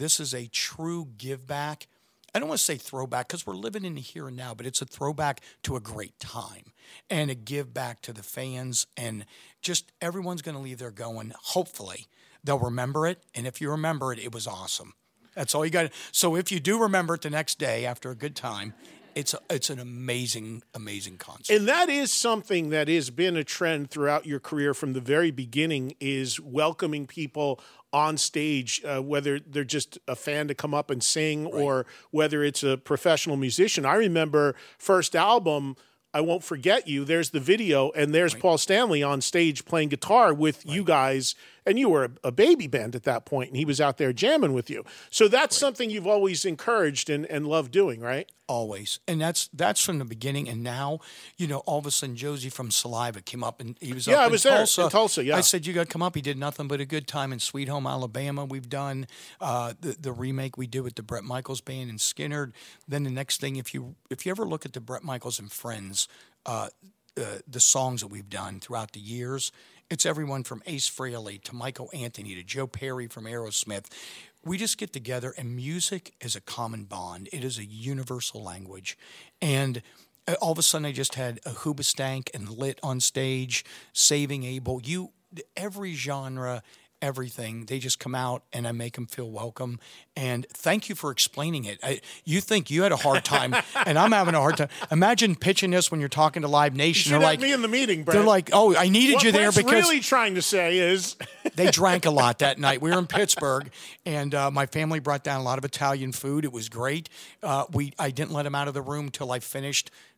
a true give back. I don't want to say throwback because we're living in the here and now, but it's a throwback to a great time and a give back to the fans, and just everyone's going to leave there going, hopefully they'll remember it, and if you remember it, it was awesome. That's all you got. So if you do remember it the next day after a good time, it's an amazing, amazing concert. And that is something that has been a trend throughout your career from the very beginning, is welcoming people on stage, whether they're just a fan to come up and sing, right, or whether it's a professional musician. I remember first album, I Won't Forget You, there's the video, and there's right, Paul Stanley on stage playing guitar with right, you guys, and you were a baby band at that point, and he was out there jamming with you. So that's right, something you've always encouraged and loved doing, right? Always. And that's from the beginning. And now, all of a sudden Josie from Saliva came up, and he was up I was in there Tulsa. in Tulsa, yeah. I said, you got to come up. He did nothing but a good time in Sweet Home Alabama. We've done the remake we did with the Bret Michaels Band in Skinner. Then the next thing, if you ever look at the Bret Michaels and Friends, the songs that we've done throughout the years, it's everyone from Ace Frehley to Michael Anthony to Joe Perry from Aerosmith. We just get together, and music is a common bond. It is a universal language. And all of a sudden, I just had a Hoobastank and Lit on stage, Saving Abel. Every genre, everything, they just come out, and I make them feel welcome. And thank you for explaining it. You think you had a hard time, and I'm having a hard time. Imagine pitching this when you're talking to Live Nation. You should have me in the meeting, Brett. They're like, oh, I needed you there because... What Brett's really trying to say is... They drank a lot that night. We were in Pittsburgh, and my family brought down a lot of Italian food. It was great. I didn't let them out of the room until I finished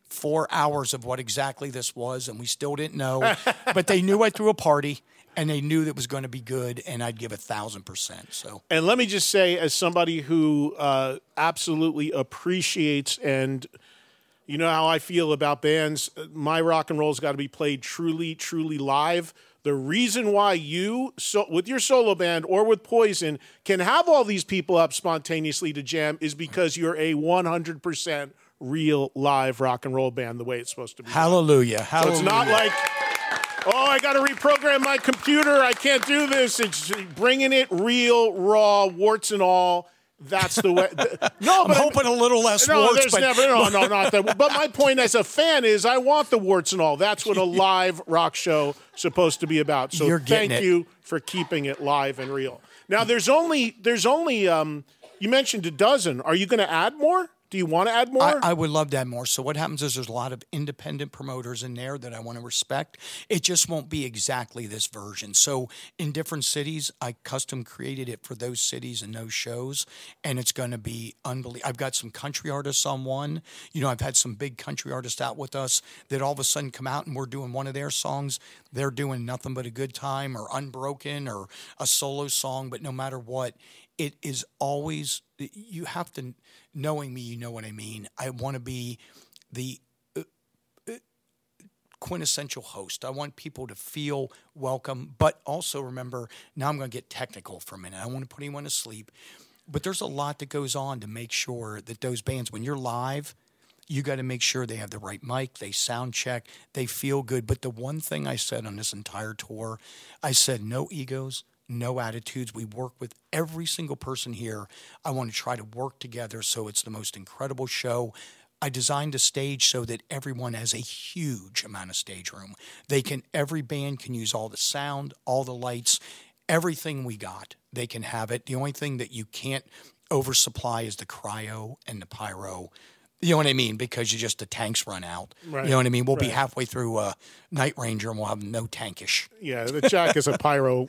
4 hours of what exactly this was, and we still didn't know. But they knew I threw a party, and they knew that it was going to be good, and I'd give 1,000%. So, and let me just say, as somebody who absolutely appreciates, and you know how I feel about bands, my rock and roll's got to be played truly, truly live. The reason why you, with your solo band or with Poison, can have all these people up spontaneously to jam is because you're a 100% real live rock and roll band the way it's supposed to be. Hallelujah. Hallelujah. So it's not like, oh, I got to reprogram my computer. I can't do this. It's bringing it real, raw, warts and all. That's the way. No, I'm hoping a little less no, warts. There's never, no, not that. But my point as a fan is I want the warts and all. That's what a live rock show supposed to be about. So thank you for keeping it live and real. Now, there's only you mentioned a dozen. Are you going to add more? Do you want to add more? I would love to add more. So what happens is there's a lot of independent promoters in there that I want to respect. It just won't be exactly this version. So in different cities, I custom created it for those cities and those shows, and it's going to be unbelievable. I've got some country artists on one. You know, I've had some big country artists out with us that all of a sudden come out and we're doing one of their songs. They're doing Nothing But a Good Time or Unbroken or a solo song, but no matter what, it is always, you have to, knowing me, you know what I mean. I want to be the quintessential host. I want people to feel welcome, but also remember, now I'm going to get technical for a minute. I don't want to put anyone to sleep, but there's a lot that goes on to make sure that those bands, when you're live, you got to make sure they have the right mic, they sound check, they feel good. But the one thing I said on this entire tour, I said no egos, no attitudes. We work with every single person here. I want to try to work together so it's the most incredible show. I designed a stage so that everyone has a huge amount of stage room. Every band can use all the sound, all the lights, everything we got. They can have it. The only thing that you can't oversupply is the cryo and the pyro. You know what I mean? Because the tanks run out. Right. You know what I mean? We'll be halfway through Night Ranger and we'll have no tankish. Yeah, the Jack is a pyro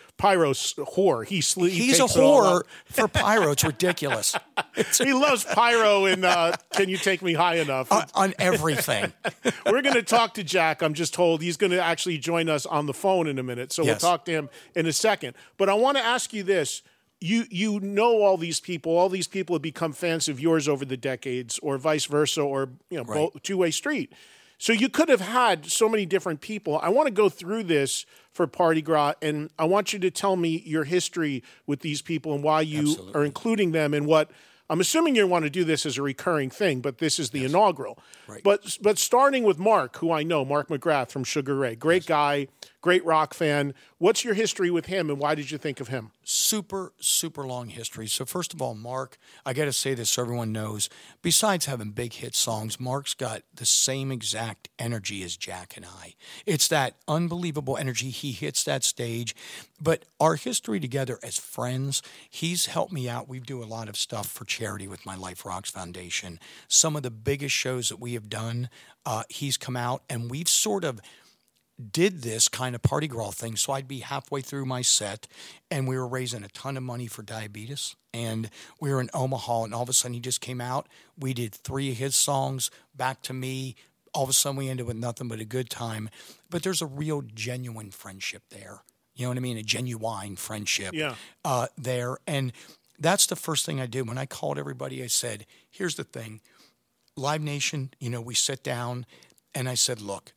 whore. He's a whore for pyro. It's ridiculous. He loves pyro and Can You Take Me High Enough? On everything. We're going to talk to Jack. I'm just told he's going to actually join us on the phone in a minute. So We'll talk to him in a second. But I want to ask you this. You know all these people have become fans of yours over the decades or vice versa or both, two-way street. So you could have had so many different people. I want to go through this for Party Gras, and I want you to tell me your history with these people and why you are including them in what I'm assuming you want to do this as a recurring thing, but this is the inaugural. Right. But starting with Mark, who I know, Mark McGrath from Sugar Ray, great guy, great rock fan. What's your history with him, and why did you think of him? Super, super long history. So first of all, Mark, I got to say this so everyone knows, besides having big hit songs, Mark's got the same exact energy as Jack and I. It's that unbelievable energy. He hits that stage. But our history together as friends, he's helped me out. We do a lot of stuff for charity with My Life Rocks Foundation. Some of the biggest shows that we have done, he's come out, and we've sort of did this kind of Party Gras thing. So I'd be halfway through my set and we were raising a ton of money for diabetes, and we were in Omaha, and all of a sudden he just came out. We did 3 of his songs, Back to Me. All of a sudden we ended with Nothing But a Good Time. But there's a real genuine friendship there. You know what I mean? A genuine friendship there. And that's the first thing I did. When I called everybody, I said, here's the thing. Live Nation, we sit down, and I said, look,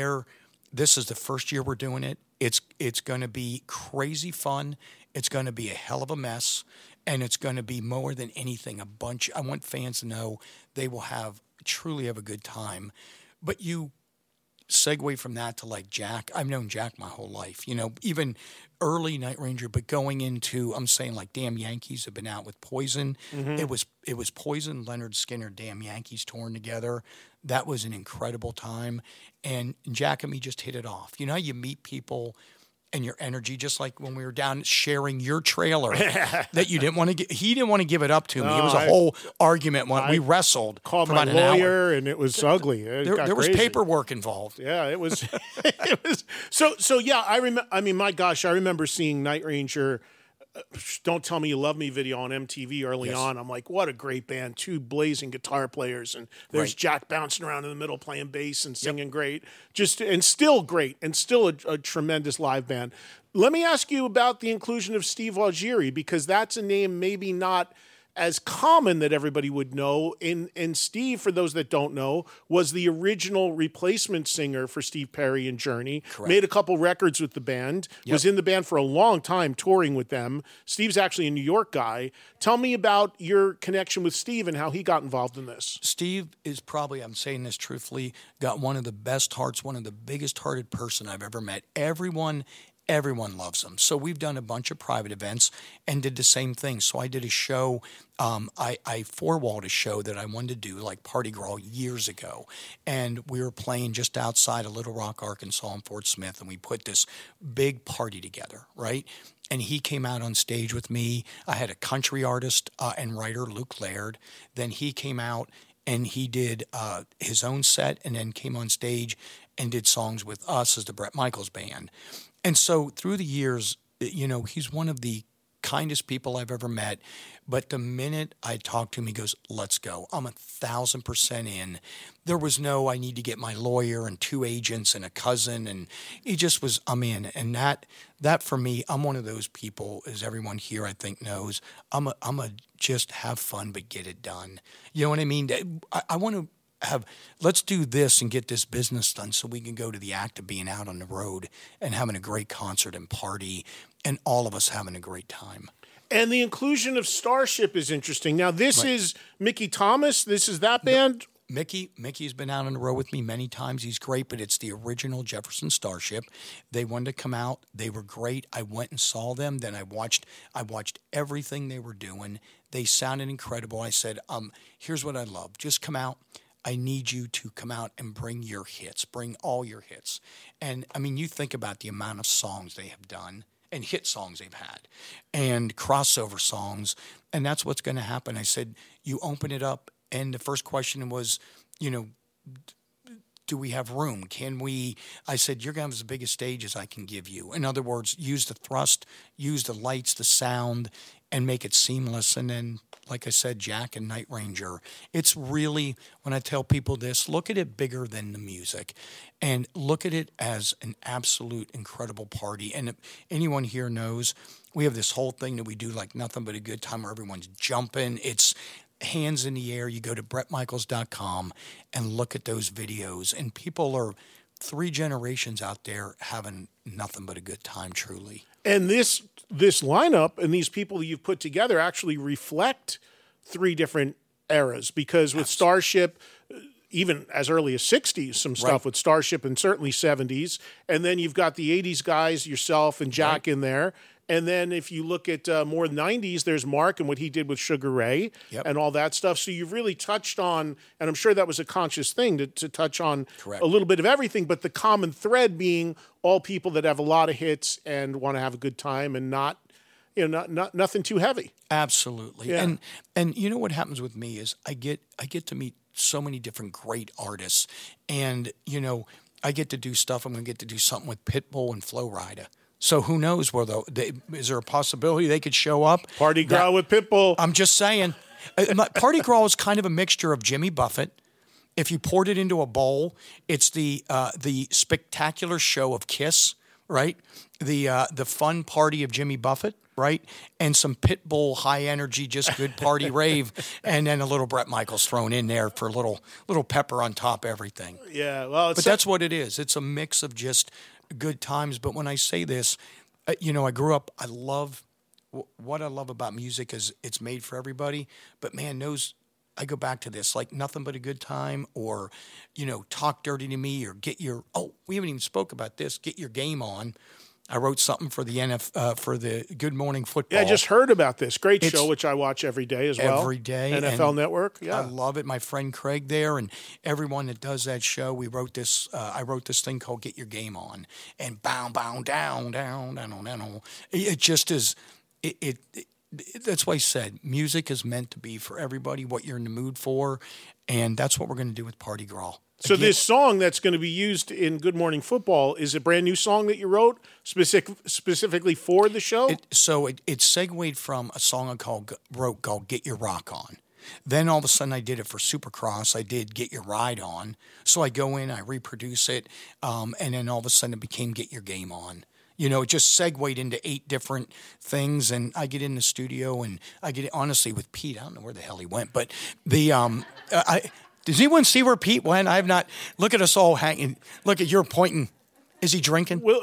this is the first year we're doing it. It's going to be crazy fun. It's going to be a hell of a mess, and it's going to be more than anything I want fans to know they will truly have a good time. But you segue from that to like Jack. I've known Jack my whole life, even early Night Ranger, but going into, I'm saying like Damn Yankees have been out with Poison. Mm-hmm. It was Poison, Leonard Skinner, Damn Yankees torn together. That was an incredible time. And Jack and me just hit it off. You know how you meet people and your energy, just like when we were down sharing your trailer that you didn't want to he didn't want to give it up to me. It was a whole argument when we wrestled. Called for my about lawyer, and it was ugly. There was paperwork involved. Yeah, it was. It was so yeah. I remember. I mean, my gosh, I remember seeing Night Ranger Don't Tell Me You Love Me video on MTV early on. I'm like, what a great band. 2 blazing guitar players. And there's Jack bouncing around in the middle playing bass and singing great. And still great. And still a tremendous live band. Let me ask you about the inclusion of Steve Augeri, because that's a name maybe not as common that everybody would know. And Steve, for those that don't know, was the original replacement singer for Steve Perry and Journey. Correct. Made a couple records with the band. Was in the band for a long time, touring with them. Steve's actually a New York guy. Tell me about your connection with Steve and how he got involved in this. Steve is probably, I'm saying this truthfully, got one of the best hearts, one of the biggest hearted person I've ever met. Everyone loves him. So we've done a bunch of private events and did the same thing. So I did a show, I four-walled a show that I wanted to do, like Party Girl, years ago. And we were playing just outside of Little Rock, Arkansas in Fort Smith, and we put this big party together, right? And he came out on stage with me. I had a country artist and writer, Luke Laird. Then he came out and he did his own set and then came on stage and did songs with us as the Bret Michaels Band. And so through the years, he's one of the kindest people I've ever met. But the minute I talked to him, he goes, let's go. I'm 1,000% in. There was no, I need to get my lawyer and 2 agents and a cousin. And he just was, I'm in. And that for me, I'm one of those people, as everyone here I think knows, I'm a just have fun but get it done. You know what I mean? I want to let's do this and get this business done so we can go to the act of being out on the road and having a great concert and party and all of us having a great time. And the inclusion of Starship is interesting. Now, this is Mickey Thomas. This is that band. Mickey's been out on the road with me many times. He's great, but it's the original Jefferson Starship. They wanted to come out. They were great. I went and saw them. Then I watched everything they were doing. They sounded incredible. I said, here's what I love. Just come out. I need you to come out and bring your hits, bring all your hits. And, I mean, you think about the amount of songs they have done and hit songs they've had and crossover songs, and that's what's going to happen. I said, you open it up, and the first question was, do we have room? I said, you're going to have as big a stage as I can give you. In other words, use the thrust, use the lights, the sound, and make it seamless. And then, like I said, Jack and Night Ranger. It's really, when I tell people this, look at it bigger than the music and look at it as an absolute incredible party. And if anyone here knows, we have this whole thing that we do like nothing but a good time where everyone's jumping. It's hands in the air. You go to BretMichaels.com and look at those videos. And people are 3 generations out there having nothing but a good time, truly. And this lineup and these people you've put together actually reflect 3 different eras, because with Starship, even as early as 60s, some stuff with Starship, and certainly 70s. And then you've got the 80s guys, yourself and Jack in there. And then if you look at more 90s, there's Mark and what he did with Sugar Ray and all that stuff. So you've really touched on, and I'm sure that was a conscious thing to touch on a little bit of everything, but the common thread being all people that have a lot of hits and want to have a good time and not nothing too heavy. Absolutely. Yeah. And you know what happens with me is I get to meet so many different great artists, and I get to do stuff. I'm going to get to do something with Pitbull and Flo Rida. So who knows is there a possibility they could show up? Party Girl with Pitbull. I'm just saying. Party Girl is kind of a mixture of Jimmy Buffett. If you poured it into a bowl, it's the spectacular show of Kiss, right? The fun party of Jimmy Buffett, right? And some Pitbull high energy, just good party rave, and then a little Bret Michaels thrown in there for a little pepper on top of everything. Yeah, well, but that's what it is. It's a mix of just good times. But when I say this, I grew up, what I love about music is it's made for everybody. But man, I go back to this, like Nothing But a Good Time, or, Talk Dirty to Me, or we haven't even spoke about this, Get Your Game On. I wrote something for the for the Good Morning Football. Yeah, I just heard about this. Great show, which I watch every day as well. Every day. NFL Network, yeah. I love it. My friend Craig there and everyone that does that show, we wrote this, I wrote this thing called Get Your Game On. And bound, down. It just is, that's why I said music is meant to be for everybody, what you're in the mood for, and that's what we're going to do with Party Girl. So this song that's going to be used in Good Morning Football is a brand new song that you wrote specifically for the show? It segued from a song I wrote called Get Your Rock On. Then all of a sudden I did it for Supercross. I did Get Your Ride On. So I go in, I reproduce it, and then all of a sudden it became Get Your Game On. You know, it just segued into 8 different things, and I get in the studio, and I get, honestly, with Pete, I don't know where the hell he went, but does anyone see where Pete went? I have not. Look at us all hanging. Look at you're pointing. Is he drinking? Well,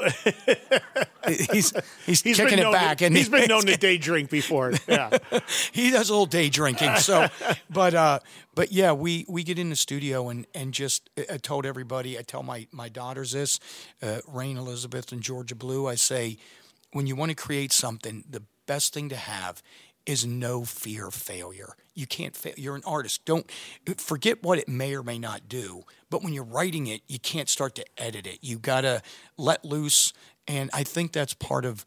he's kicking it back, and he's been known to day drink before. Yeah, he does a little day drinking. So, but yeah, we get in the studio and just I told everybody. I tell my daughters this, Rain, Elizabeth, and Georgia Blue. I say, when you want to create something, the best thing to have is no fear of failure. You can't fail. You're an artist. Don't forget what it may or may not do. But when you're writing it, you can't start to edit it. You got to let loose. And I think that's part of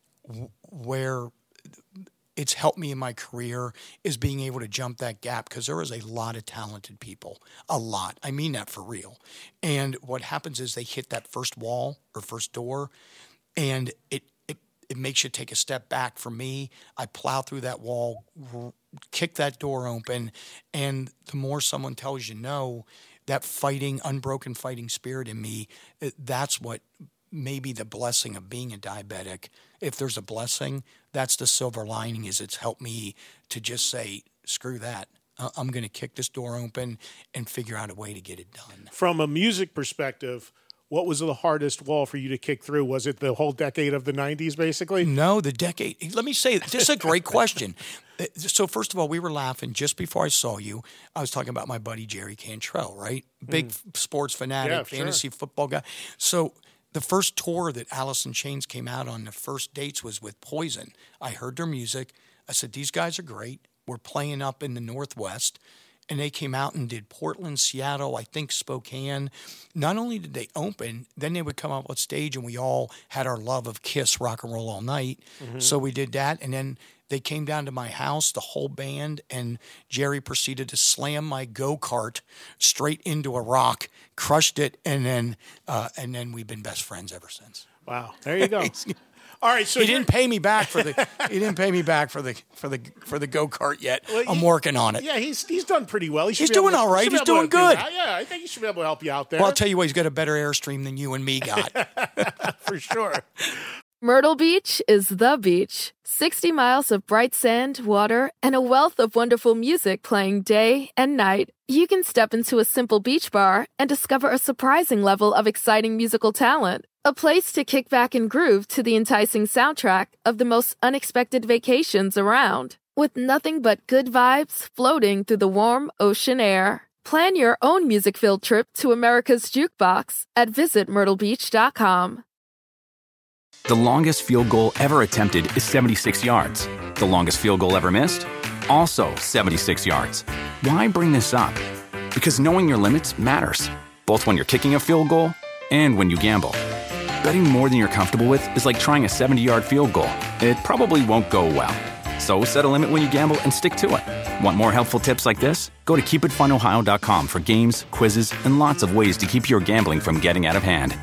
where it's helped me in my career is being able to jump that gap, because there is a lot of talented people, a lot. I mean that for real. And what happens is they hit that first wall or first door, and it makes you take a step back. For me, I plow through that wall, kick that door open, and the more someone tells you no, that unbroken fighting spirit in me, that's what maybe the blessing of being a diabetic. If there's a blessing, that's the silver lining, is it's helped me to just say, screw that. I'm going to kick this door open and figure out a way to get it done. From a music perspective, what was the hardest wall for you to kick through? Was it the whole decade of the 90s, basically? No, the decade. Let me say, this is a great question. So first of all, we were laughing just before I saw you. I was talking about my buddy Jerry Cantrell, right? Big sports fanatic, fantasy football guy. So the first tour that Alice in Chains came out on, the first dates was with Poison. I heard their music. I said, these guys are great. We're playing up in the Northwest. And they came out and did Portland, Seattle, I think Spokane. Not only did they open, then they would come up on stage, and we all had our love of Kiss, Rock and Roll All Night. Mm-hmm. So we did that, and then they came down to my house, the whole band, and Jerry proceeded to slam my go-kart straight into a rock, crushed it, and then we've been best friends ever since. Wow, there you go. All right, so he didn't pay me back for the go-kart yet. Well, I'm working on it. Yeah, he's done pretty well. He's doing all right. He's doing good. Yeah, I think he should be able to help you out there. Well, I'll tell you what, he's got a better Airstream than you and me got. For sure. Myrtle Beach is the beach. 60 miles of bright sand, water, and a wealth of wonderful music playing day and night. You can step into a simple beach bar and discover a surprising level of exciting musical talent. A place to kick back and groove to the enticing soundtrack of the most unexpected vacations around, with nothing but good vibes floating through the warm ocean air. Plan your own music-filled trip to America's Jukebox at visitmyrtlebeach.com. The longest field goal ever attempted is 76 yards. The longest field goal ever missed? Also 76 yards. Why bring this up? Because knowing your limits matters, both when you're kicking a field goal and when you gamble. Betting more than you're comfortable with is like trying a 70-yard field goal. It probably won't go well. So set a limit when you gamble and stick to it. Want more helpful tips like this? Go to keepitfunohio.com for games, quizzes, and lots of ways to keep your gambling from getting out of hand.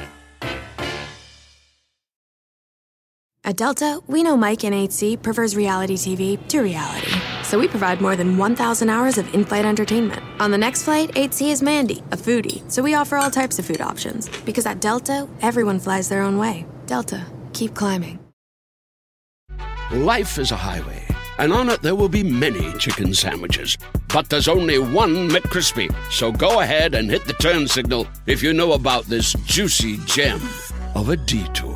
At Delta, we know Mike in 8C prefers reality TV to reality. So we provide more than 1,000 hours of in-flight entertainment. On the next flight, 8C is Mandy, a foodie. So we offer all types of food options. Because at Delta, everyone flies their own way. Delta, keep climbing. Life is a highway, and on it there will be many chicken sandwiches. But there's only one McCrispy. So go ahead and hit the turn signal if you know about this juicy gem of a detour.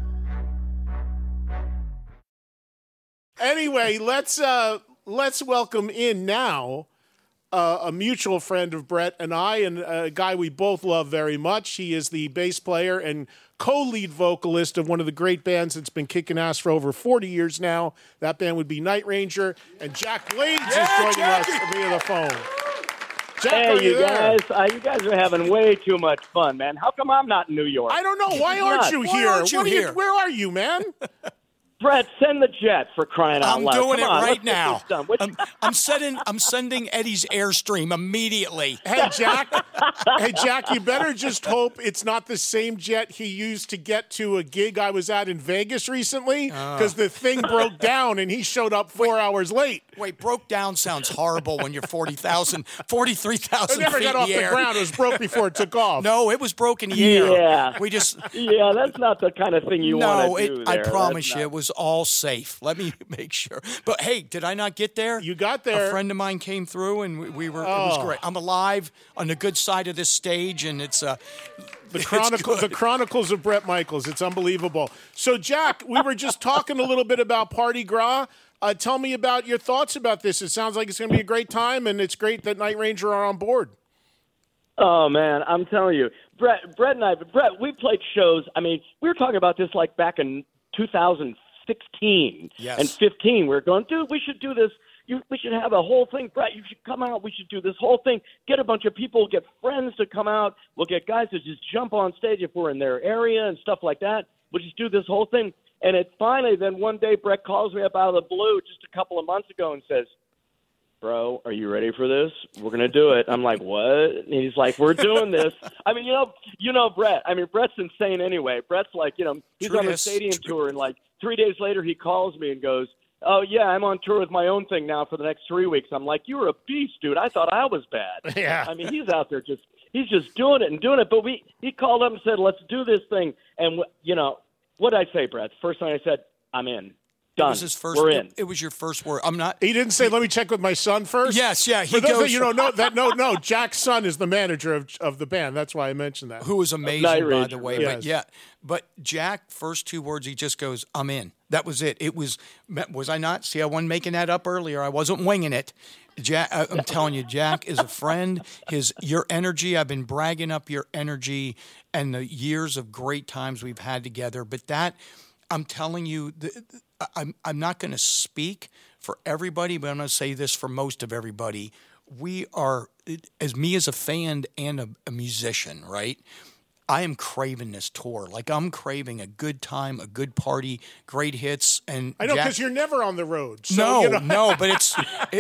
Anyway, let's welcome in now a mutual friend of Brett and I, and a guy we both love very much. He is the bass player and co-lead vocalist of one of the great bands that's been kicking ass for over 40 years now. That band would be Night Ranger, and Jack Blades is joining us via the phone. Jack, hey, you guys are having way too much fun, man. How come I'm not in New York? I don't know. Why aren't you here? Where are you, man? Brett, send the jet for crying out loud. I'm doing Come on, it right let's get now. this done. I'm sending Eddie's Airstream immediately. Hey, Jack. You better just hope it's not the same jet he used to get to a gig I was at in Vegas recently, because the thing broke down and he showed up 4 hours late. Wait, broke down sounds horrible when you're 43,000 It never feet got in off the the air. ground. It was broke before it took off. No, it was broke in the air. Yeah. We just Yeah, that's not the kind of thing you want to do I there. promise That's you, it was all safe. Let me make sure. But hey, did I not get there? You got there. A friend of mine came through, and we were. It was great. I'm alive on the good side of this stage, and it's The Chronicles of Bret Michaels. It's unbelievable. So, Jack, we were just talking a little bit about Party Gras. Tell me about your thoughts about this. It sounds like it's going to be a great time, and it's great that Night Ranger are on board. Oh, man, I'm telling you. Brett and I, we played shows. I mean, we were talking about this like back in 2016 and 15. We were going, dude, we should do this. We should have a whole thing. Brett, you should come out. We should do this whole thing. Get a bunch of people, get friends to come out. We'll get guys to just jump on stage if we're in their area and stuff like that. We'll just do this whole thing. And it finally, then one day, Brett calls me up out of the blue just a couple of months ago and says, bro, are you ready for this? We're going to do it. I'm like, what? And he's like, we're doing this. I mean, you know Brett. I mean, Brett's insane anyway. Brett's like, he's on a stadium tour, and like 3 days later he calls me and goes, oh, yeah, I'm on tour with my own thing now for the next 3 weeks. I'm like, you're a beast, dude. I thought I was bad. Yeah. I mean, he's out there he's just doing it. But he called up and said, let's do this thing. And, what did I say, Brett? First thing I said, I'm in. Done. It was his first. We're in. It was your first word. I'm not. He didn't say, let me check with my son first? Yes, yeah. For those of you who don't know, no, Jack's son is the manager of the band. That's why I mentioned that. Who was amazing, by the way. Yes. But Jack, first 2 words, he just goes, I'm in. That was it. It was I not? See, I wasn't making that up earlier. I wasn't winging it. Jack, I'm telling you, Jack is a friend. Your energy, I've been bragging up your energy and the years of great times we've had together. But that, I'm telling you, I'm not going to speak for everybody, but I'm going to say this for most of everybody. We are, as me as a fan and a musician, right? I am craving this tour. Like, I'm craving a good time, a good party, great hits. And I know, because you're never on the road. So, no, but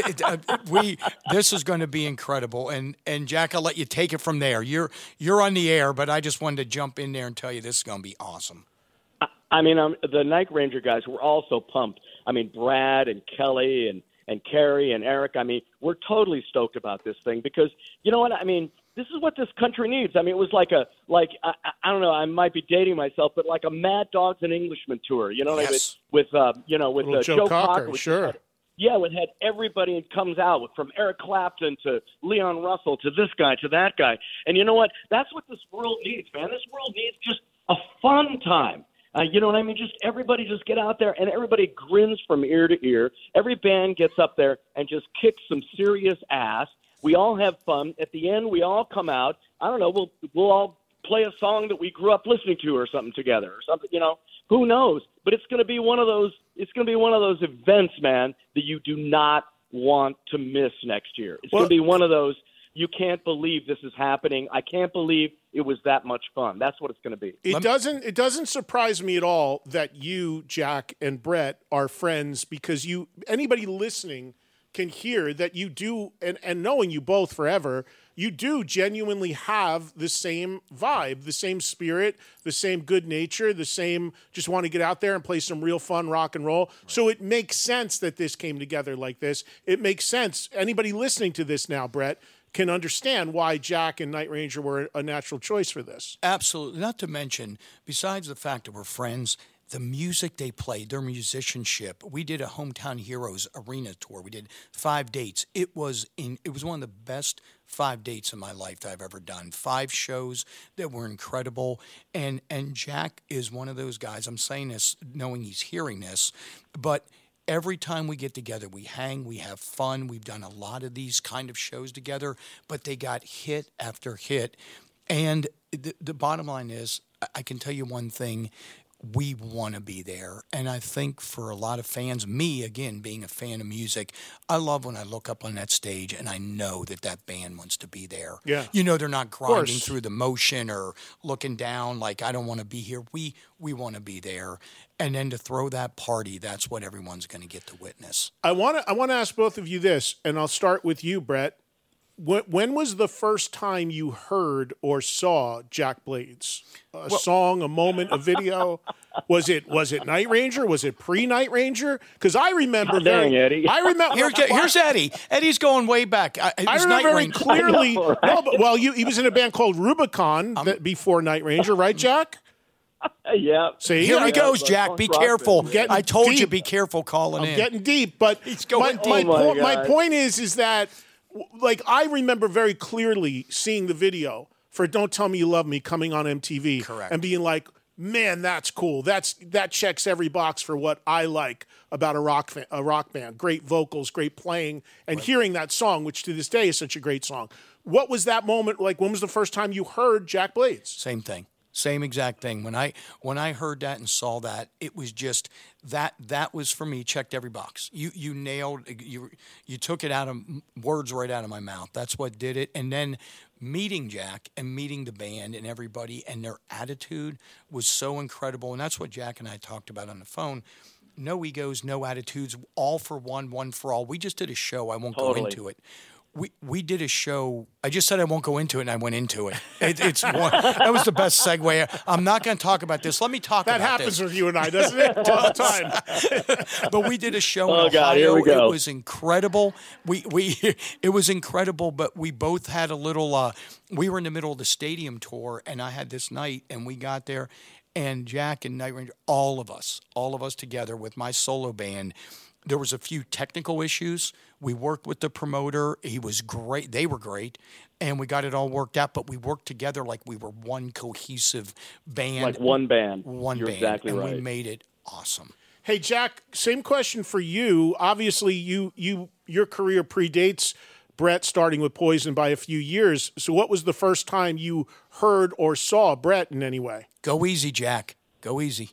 this is going to be incredible. And Jack, I'll let you take it from there. You're on the air, but I just wanted to jump in there and tell you this is going to be awesome. I mean, the Night Ranger guys were all so pumped. I mean, Brad and Kelly and Carrie and Eric, I mean, we're totally stoked about this thing because, you know what, I mean, this is what this country needs. I mean, it was like I don't know, I might be dating myself, but like a Mad Dogs and Englishmen tour, you know, yes. with Joe Cocker, sure. Yeah, it had everybody that comes out, from Eric Clapton to Leon Russell to this guy to that guy. And you know what? That's what this world needs, man. This world needs just a fun time. You know what I mean? Just everybody just get out there, and everybody grins from ear to ear. Every band gets up there and just kicks some serious ass. We all have fun. At the end, we all come out. I don't know. We'll all play a song that we grew up listening to, or something together, or something. You know, who knows? But it's going to be one of those. It's going to be one of those events, man, that you do not want to miss next year. It's going to be one of those. You can't believe this is happening. I can't believe it was that much fun. That's what it's going to be. It doesn't surprise me at all that you, Jack, and Brett are friends, because anybody listening can hear that you do, and knowing you both forever, you do genuinely have the same vibe, the same spirit, the same good nature, the same just want to get out there and play some real fun rock and roll. Right. So it makes sense that this came together like this. It makes sense. Anybody listening to this now, Brett, can understand why Jack and Night Ranger were a natural choice for this. Absolutely. Not to mention, besides the fact that we're friends, the music they played, their musicianship. We did a Hometown Heroes arena tour. We did 5 dates. It was one of the best 5 dates in my life that I've ever done. 5 shows that were incredible. And Jack is one of those guys. I'm saying this knowing he's hearing this, but every time we get together, we hang, we have fun. We've done a lot of these kind of shows together, but they got hit after hit. And the bottom line is, I can tell you one thing. we want to be there. And I think for a lot of fans, me, again, being a fan of music, I love when I look up on that stage and I know that band wants to be there. Yeah. You know, they're not grinding through the motion or looking down like, I don't want to be here. We want to be there. And then to throw that party, that's what everyone's going to get to witness. I want to ask both of you this, and I'll start with you, Brett. When was the first time you heard or saw Jack Blades? A song, a moment, a video? Was it Night Ranger? Was it pre-Night Ranger? Because I remember Eddie. I remember. Here's Eddie. Eddie's going way back. I remember very clearly. Know, right? He was in a band called Rubicon before Night Ranger, right, Jack? Yeah. See, here he goes, Jack. Be careful. I told you, deep. be careful calling in. I'm getting deep, but he's going. My point is that. Like, I remember very clearly seeing the video for Don't Tell Me You Love Me coming on MTV. Correct. And being like, man, that's cool. That checks every box for what I like about a rock band. Great vocals, great playing, and hearing that song, which to this day is such a great song. What was that moment like? When was the first time you heard Jack Blades? Same thing. Same exact thing. When I heard that and saw that, it was just that was for me, checked every box. You nailed, you took it out of words right out of my mouth. That's what did it. And then meeting Jack and meeting the band and everybody and their attitude was so incredible. And that's what Jack and I talked about on the phone. No egos, no attitudes, all for one, one for all. We just did a show. I won't go into it. We did a show. I just said I won't go into it, and I went into it. That was the best segue. I'm not going to talk about this. Let me talk about this. That happens with you and I, doesn't it? All the time. But we did a show in Ohio. God, here we go. It was incredible. It was incredible, but we both had a little we were in the middle of the stadium tour, and I had this night, and we got there, and Jack and Night Ranger, all of us together with my solo band, there was a few technical issues. We worked with the promoter. He was great. They were great. And we got it all worked out. But we worked together like we were one cohesive band. Like one band. You're band. Exactly right. And we made it awesome. Hey, Jack, same question for you. Obviously, your career predates Brett, starting with Poison by a few years. So what was the first time you heard or saw Brett in any way? Go easy, Jack. Go easy.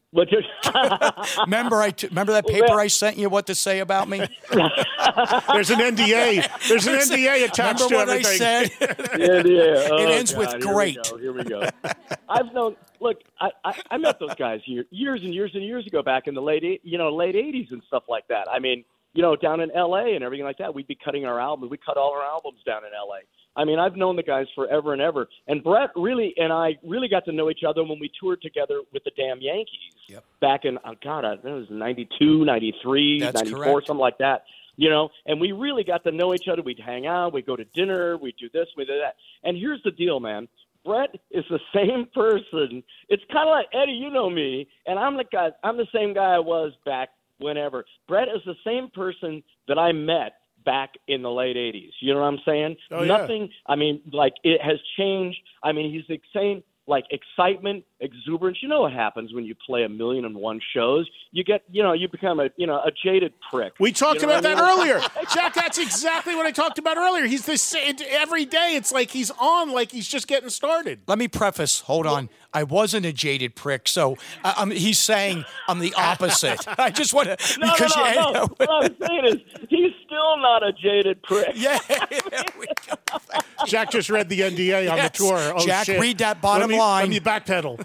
Remember that paper I sent you? What to say about me? There's an NDA. There's an NDA attached to everything. Remember what I said? NDA. It ends with great. Here we go. I've known. Look, I met those guys years and years and years ago, back in the late 80s and stuff like that. I mean, down in L.A. and everything like that. We'd be cutting our albums. We cut all our albums down in L.A. I mean, I've known the guys forever and ever. And Brett and I really got to know each other when we toured together with the damn Yankees. Yep. Back in, it was 92, 93, That's 94, correct. something like that. And we really got to know each other. We'd hang out. We'd go to dinner. We'd do this, we'd do that. And here's the deal, man. Brett is the same person. It's kind of like, Eddie, you know me, and I'm the same guy I was back whenever. Brett is the same person that I met back in the late 80s. You know what I'm saying? Oh, yeah. Nothing, I mean, like, it has changed. I mean, he's the same, like, excitement, exuberance. You know what happens when you play 1,000,001 shows? You get, you become a jaded prick. We talked about that earlier. Jack, that's exactly what I talked about earlier. He's the same every day. It's like he's on, like he's just getting started. Let me preface. Hold on. I wasn't a jaded prick, so he's saying I'm the opposite. I just want to... No. What I'm saying is he's still not a jaded prick. Yeah, there we go. Jack just read the NDA on the tour. Oh, Jack, shit. read that bottom line. Let me backpedal.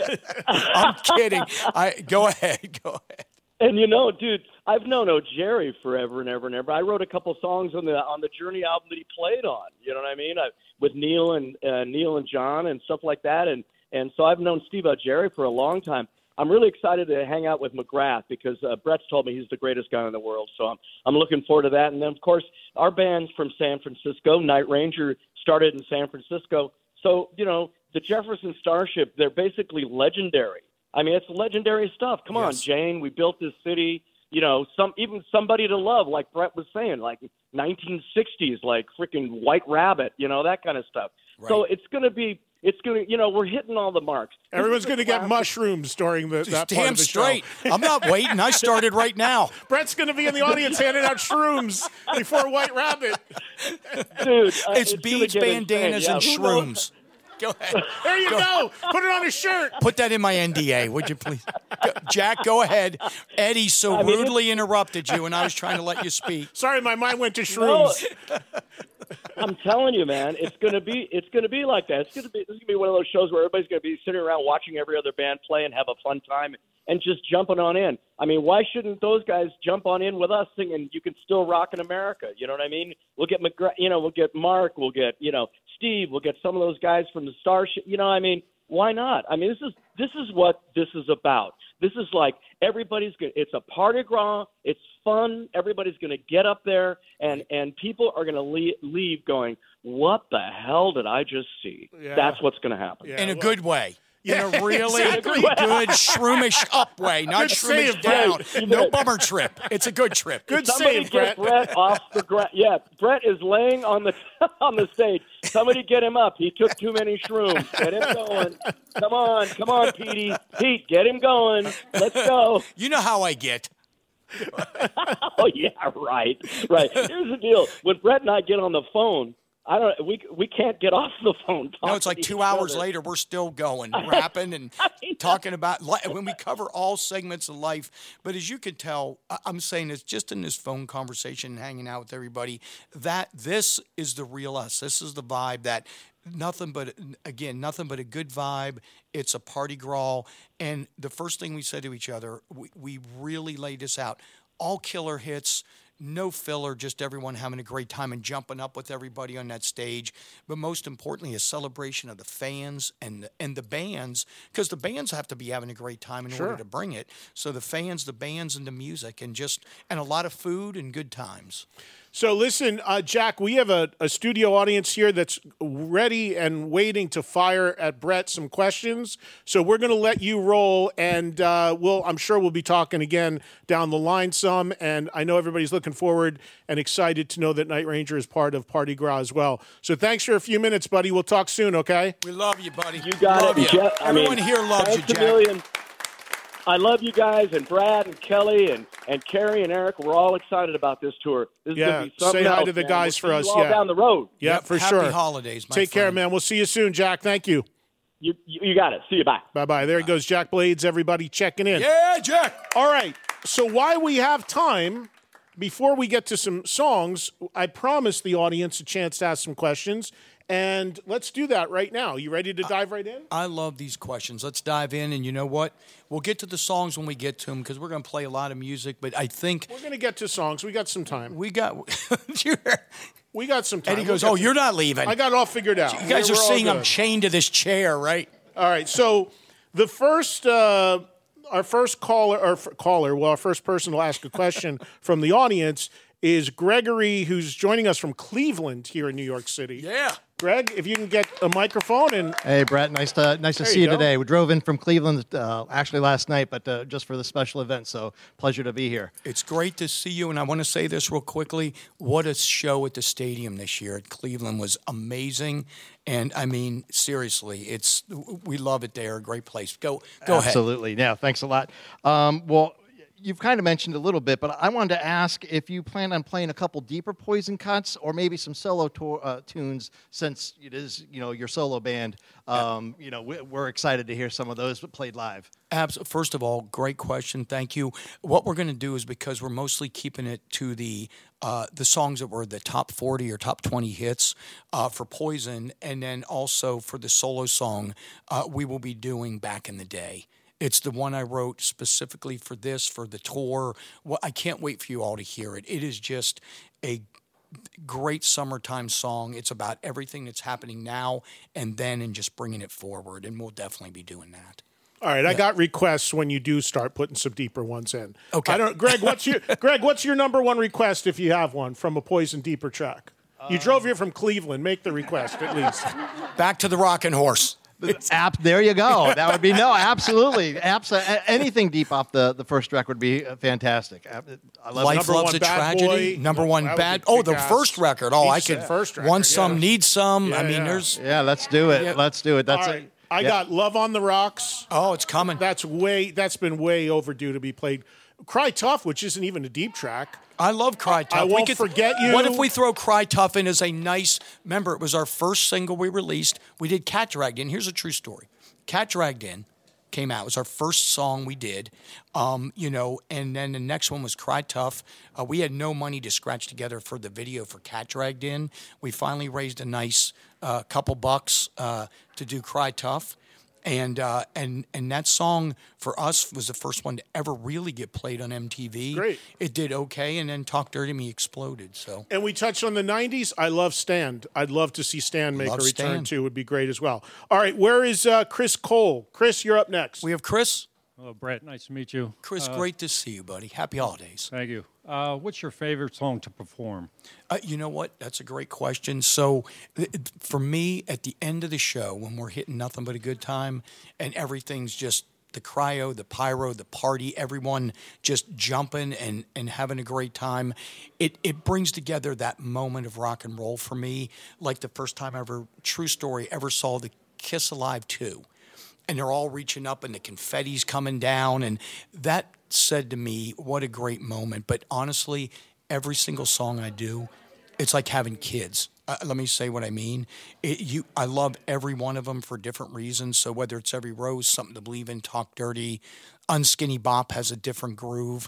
I'm kidding. Go ahead. And dude, I've known Jerry forever and ever and ever. I wrote a couple songs on the Journey album that he played on. You know what I mean? With Neil and John and stuff like that. And so I've known Steve Jerry for a long time. I'm really excited to hang out with McGrath because Brett's told me he's the greatest guy in the world. So I'm looking forward to that. And then, of course, our band's from San Francisco. Night Ranger started in San Francisco. So, the Jefferson Starship, they're basically legendary. I mean, it's legendary stuff. Come on, Jane, we built this city. Even Somebody to Love, like Brett was saying, like 1960s, like freaking White Rabbit, that kind of stuff. Right. So we're hitting all the marks. Everyone's going to get mushrooms during that part damn of the straight. show. I'm not waiting. I started right now. Brett's going to be in the audience handing out shrooms before White Rabbit. Dude, it's beads, bandanas, and shrooms. Go ahead. There you go. Put it on a shirt. Put that in my NDA, would you please? Jack, go ahead. Eddie so rudely interrupted you, and I was trying to let you speak. Sorry, my mind went to shrooms. No, I'm telling you, man, it's gonna be like that. This is gonna be one of those shows where everybody's gonna be sitting around watching every other band play and have a fun time and just jumping on in. I mean, why shouldn't those guys jump on in with us singing "You Can Still Rock in America"? You know what I mean? We'll get we'll get Mark, we'll get Steve, we'll get some of those guys from the Starship. You know, I mean, why not? I mean, this is what this is about. This is like it's a party gras. It's fun. Everybody's going to get up there, and people are going to leave going, what the hell did I just see? Yeah. That's what's going to happen. In a good way. In a really Exactly. good shroomish up way, not Good shroomish save, down. Brett. No bummer trip. It's a good trip. Good Somebody save, get Brett. Brett off the ground. Yeah, Brett is laying on the on the stage. Somebody get him up. He took too many shrooms. Get him going. Come on, Petey. Pete, get him going. Let's go. You know how I get. Oh yeah, right. Here's the deal: when Brett and I get on the phone, we can't get off the phone. No, it's like 2 hours later, we're still going, rapping and talking about when we cover all segments of life. But as you can tell, I'm saying it's just in this phone conversation, hanging out with everybody, that this is the real us. This is the vibe that nothing but a good vibe. It's a party grawl. And the first thing we said to each other, we really laid this out. All killer hits. No filler, just everyone having a great time and jumping up with everybody on that stage. But most importantly, a celebration of the fans and the bands, because the bands have to be having a great time in order to bring it. So the fans, the bands, and the music, and a lot of food and good times. So listen, Jack, we have a studio audience here that's ready and waiting to fire at Brett some questions. So we're going to let you roll, and I'm sure we'll be talking again down the line some. And I know everybody's looking forward and excited to know that Night Ranger is part of Party Gras as well. So thanks for a few minutes, buddy. We'll talk soon, okay? We love you, buddy. You got it, Jeff. Everyone here loves you, Jack. Million. I love you guys, and Brad and Kelly and Carrie and Eric. We're all excited about this tour. This is going to be something say hi else, to the man. guys We'll for us. see you all down the road. Yeah, for sure. Happy holidays, my Take care, friend. man. We'll see you soon, Jack. Thank you. You got it. See you. Bye. Bye-bye. There goes Jack Blades, everybody checking in. Yeah, Jack. All right. So while we have time, before we get to some songs, I promised the audience a chance to ask some questions. And let's do that right now. You ready to dive right in? I love these questions. Let's dive in. And you know what? We'll get to the songs when we get to them because we're going to play a lot of music. But I think we're going to get to songs. We got some time. We got some time. And he goes, you're not leaving. I got it all figured out. You guys are seeing I'm chained to this chair, right? All right. So the first, our first person to ask a question from the audience is Gregory, who's joining us from Cleveland here in New York City. Yeah. Greg, if you can get a microphone and hey, Brett, nice to see you today. We drove in from Cleveland actually last night, but just for the special event. So pleasure to be here. It's great to see you, and I want to say this real quickly. What a show at the stadium this year at Cleveland was amazing, and I mean seriously, we love it there. A great place. Go ahead. Absolutely, yeah. Thanks a lot. Well. You've kind of mentioned a little bit, but I wanted to ask if you plan on playing a couple deeper Poison cuts or maybe some solo tunes, since it is, your solo band. We're excited to hear some of those played live. Absolutely. First of all, great question. Thank you. What we're going to do is, because we're mostly keeping it to the songs that were the top 40 or top 20 hits for Poison, and then also for the solo song, we will be doing Back in the Day. It's the one I wrote specifically for the tour. Well, I can't wait for you all to hear it. It is just a great summertime song. It's about everything that's happening now and then, and just bringing it forward, and we'll definitely be doing that. All right, I got requests when you do start putting some deeper ones in. Okay. Greg, what's your number one request, if you have one, from a Poison deeper track? You drove here from Cleveland. Make the request, at least. Back to the Rockin' Horse. There you go. That would be absolutely. Anything deep off the first track would be fantastic. I love Life Loves a Tragedy. Number one bad. Oh, the first record. Oh, I could. First record, Want Some, Need Some. Yeah, I mean, there's. Yeah, let's do it. Yeah. Let's do it. That's all right. I got Love on the Rocks. Oh, it's coming. That's been way overdue to be played. Cry Tough, which isn't even a deep track. I love Cry Tough. I won't forget you. What if we throw Cry Tough in as a nice... Remember, it was our first single we released. We did Cat Dragged In. Here's a true story. Cat Dragged In came out. It was our first song we did, and then the next one was Cry Tough. We had no money to scratch together for the video for Cat Dragged In. We finally raised a nice couple bucks to do Cry Tough. And that song for us was the first one to ever really get played on MTV. Great. It did okay, and then Talk Dirty to Me exploded. So. And we touched on the 90s. I love Stand. I'd love to see Stand make a return too. Would be great as well. All right, where is Chris Cole? Chris, you're up next. We have Chris. Hello, Brett. Nice to meet you. Chris, great to see you, buddy. Happy holidays. Thank you. What's your favorite song to perform? You know what? That's a great question. So for me, at the end of the show, when we're hitting nothing but a good time and everything's just the cryo, the pyro, the party, everyone just jumping and having a great time, it brings together that moment of rock and roll for me, like the first time I ever, true story, ever saw the Kiss Alive 2. And they're all reaching up and the confetti's coming down. And that said to me, what a great moment. But honestly, every single song I do, it's like having kids. Let me say what I mean. I love every one of them for different reasons. So whether it's Every Rose, Something to Believe In, Talk Dirty, Unskinny Bop has a different groove.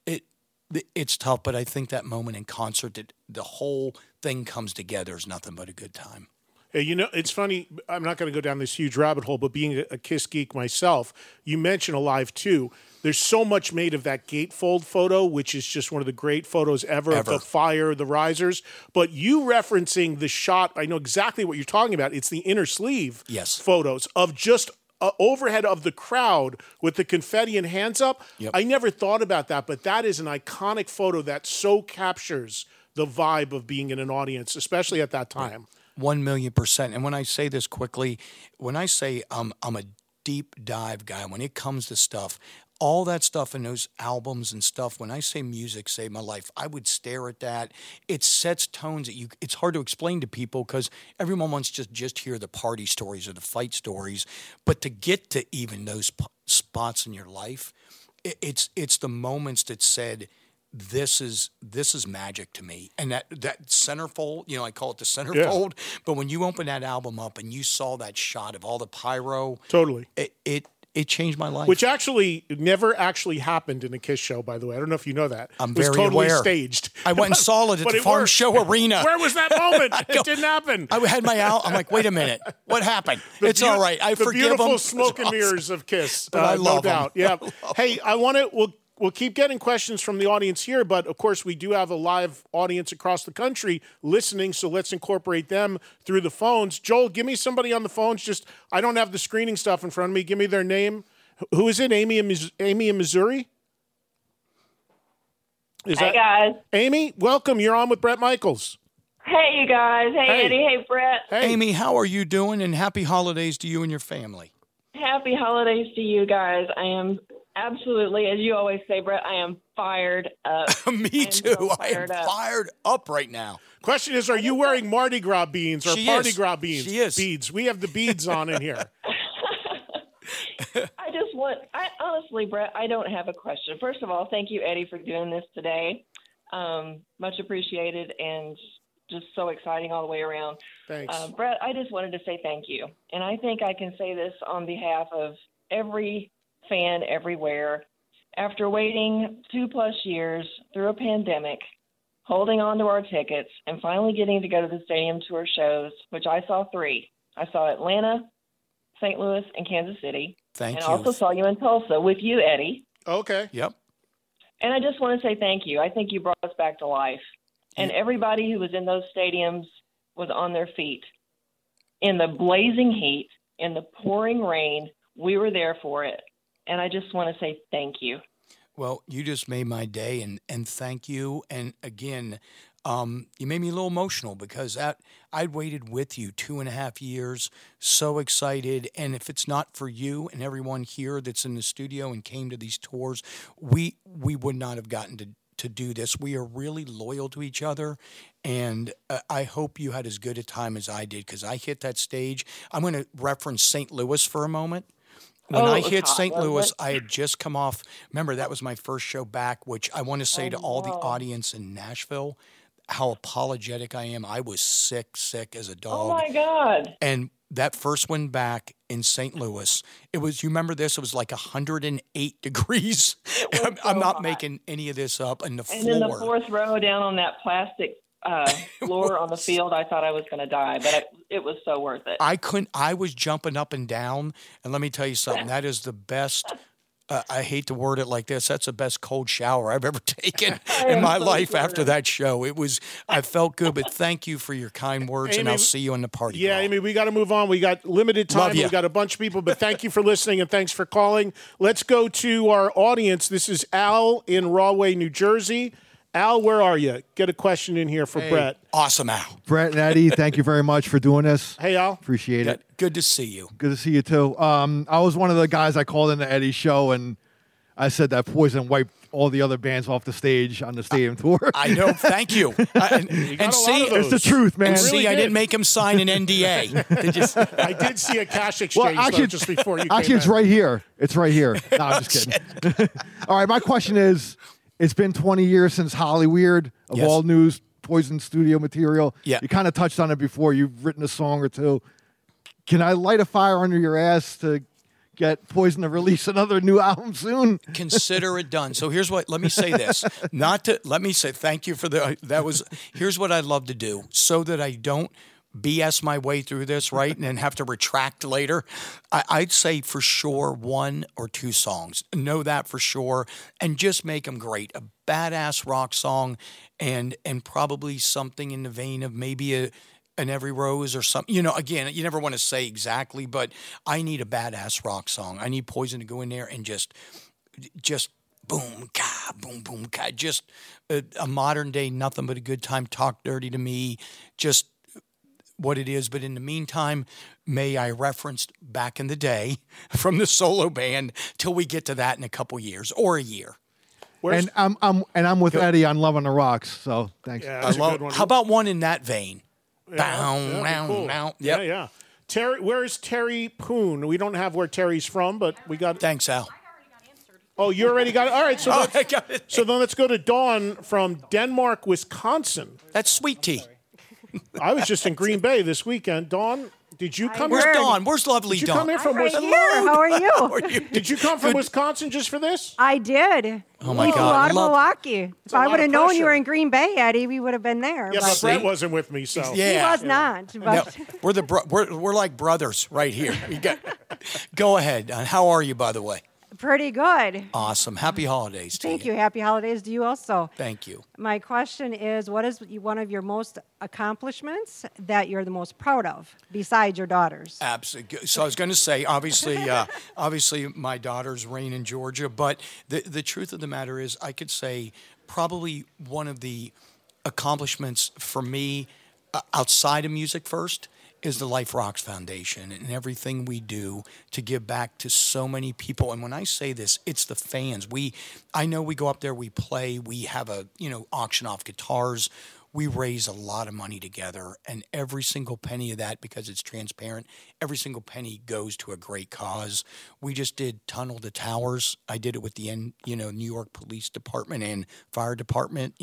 It's tough, but I think that moment in concert, that the whole thing comes together is nothing but a good time. It's funny. I'm not going to go down this huge rabbit hole, but being a Kiss geek myself, you mentioned Alive 2. There's so much made of that gatefold photo, which is just one of the great photos ever. Of the fire, the risers. But you referencing the shot, I know exactly what you're talking about. It's the inner sleeve photos of just overhead of the crowd with the confetti and hands up. Yep. I never thought about that, but that is an iconic photo that so captures the vibe of being in an audience, especially at that time. 1,000,000%. And when I say this quickly, when I say I'm a deep dive guy, when it comes to stuff, all that stuff in those albums and stuff, when I say music saved my life, I would stare at that. It sets tones that it's hard to explain to people because everyone wants to just hear the party stories or the fight stories. But to get to even those spots in your life, it's the moments that said, this is magic to me. And that centerfold, I call it the centerfold. Yeah. But when you open that album up and you saw that shot of all the pyro, totally, it changed my life. Which actually never actually happened in a Kiss show, by the way. I don't know if you know that. I'm it was very totally aware. Staged. I went and saw it at the Farm Show Arena. Where was that moment? It didn't happen. I had my out. I'm like, wait a minute, what happened? It's all right. I forgive them. The beautiful smoke and mirrors of Kiss. But I love no doubt. Yeah. Hey, We'll keep getting questions from the audience here, but of course we do have a live audience across the country listening, so let's incorporate them through the phones. Joel, give me somebody on the phones. I don't have the screening stuff in front of me. Give me their name. Who is it? Amy in Missouri? Hey, guys. Amy, welcome. You're on with Bret Michaels. Hey, you guys. Hey, Eddie. Hey, Bret. Hey. Amy, how are you doing? And happy holidays to you and your family. Happy holidays to you guys. I am absolutely, as you always say, Bret, I am fired up. Me too. I am fired up right now. Question is, are you wearing Mardi Gras beans or Party Gras beans? She is. Beads. We have the beads on in here. Honestly, Bret, I don't have a question. First of all, thank you, Eddie, for doing this today. Much appreciated and just so exciting all the way around. Thanks. Bret, I just wanted to say thank you. And I think I can say this on behalf of every fan everywhere. After waiting 2+ years through a pandemic, holding on to our tickets, and finally getting to go to the stadium tour shows, which I saw 3. I saw Atlanta, St. Louis, and Kansas City. Thank you. And I also saw you in Tulsa with you, Eddie. Okay. Yep. And I just want to say thank you. I think you brought us back to life. And everybody who was in those stadiums was on their feet. In the blazing heat, in the pouring rain, we were there for it. And I just want to say thank you. Well, you just made my day, and thank you. And again, you made me a little emotional because I'd waited with you 2.5 years, so excited. And if it's not for you and everyone here that's in the studio and came to these tours, we would not have gotten to do this. We are really loyal to each other, and I hope you had as good a time as I did because I hit that stage. I'm going to reference St. Louis for a moment. When Oh, I it was hit hot, St. wasn't Louis, it? I had just come off. Remember, that was my first show back, which I want to say to all the no. audience in Nashville how apologetic I am. I was sick as a dog. Oh my God. And that first one back in St. Louis, it was, you remember this? It was like 108 degrees. I'm not making any of this up. And the And floor. in the fourth row down on that plastic floor on the field, I thought I was going to die, but it was so worth it. I was jumping up and down. And let me tell you something, that is the best. I hate to word it like this. That's the best cold shower I've ever taken in my life after that show. I felt good, but thank you for your kind words, and I'll see you in the party. Yeah, Amy, we got to move on. We got limited time. Love ya. We got a bunch of people, but thank you for listening and thanks for calling. Let's go to our audience. This is Al in Rahway, New Jersey. Al, where are you? Get a question in here for Brett. Awesome, Al. Brett and Eddie, thank you very much for doing this. Hey, Al. Appreciate it. Good to see you. Good to see you, too. I was one of the guys I called into Eddie's show, and I said that Poison wiped all the other bands off the stage on the stadium tour. I know. Thank you. And see, it's the truth, man. And see, I didn't make him sign an NDA. I did see a cash exchange though, just before you Actually, came it's in. right here. It's right here. No, I'm just kidding. All right, my question is, it's been 20 years since Hollyweird, of Yes. all news, Poison studio material. Yeah. You kind of touched on it before. You've written a song or two. Can I light a fire under your ass to get Poison to release another new album soon? Consider it done. So let me say this. Thank you for here's what I'd love to do so that I don't BS my way through this, right, and then have to retract later. I'd say for sure 1 or 2 songs. Know that for sure, and just make them great. A badass rock song, and probably something in the vein of maybe an Every Rose or something. Again, you never want to say exactly, but I need a badass rock song. I need Poison to go in there and just boom, ka, boom, boom, ka. Just a modern day, nothing but a good time. Talk dirty to me. Just what it is. But in the meantime, may I referenced back in the day from the solo band till we get to that in a couple years or a year. And I'm with Eddie on Love on the Rocks. So thanks. Yeah, that's a good one. How about one in that vein? Yeah, cool. Yep. Yeah. Terry, where's Terry Poon? We don't have where Terry's from, but we got. Thanks, Al. Oh, you already got it. All right, so I got it. So then let's go to Dawn from Denmark, Wisconsin. That's sweet tea. I was just in Green Bay this weekend. Dawn, did you come? Where's here? Dawn? Where's lovely Did you Dawn? come here from I'm right Wisconsin? here. How are you? How are you? Did you come from Wisconsin just for this? I did. Oh, my We flew God. out of Milwaukee. If I lot would have of known pressure. you were in Green Bay, Eddie, we would have been there. Yeah, but Brett wasn't with me, so He was not. No, But we're like brothers right here. Go ahead. How are you, by the way? pretty good. Awesome. Happy holidays to Thank you. Happy holidays to you also. Thank you. My question is, what is one of your most accomplishments that you're the most proud of besides your daughters? Absolutely. So I was going to say, obviously, my daughters reign in Georgia, but the truth of the matter is, I could say probably one of the accomplishments for me outside of music first is the Life Rocks Foundation and everything we do to give back to so many people. And when I say this, it's the fans. I know we go up there, we play, we have auction off guitars. We raise a lot of money together, and every single penny of that, because it's transparent, every single penny goes to a great cause. We just did Tunnel to Towers. I did it with the New York Police Department and Fire Department,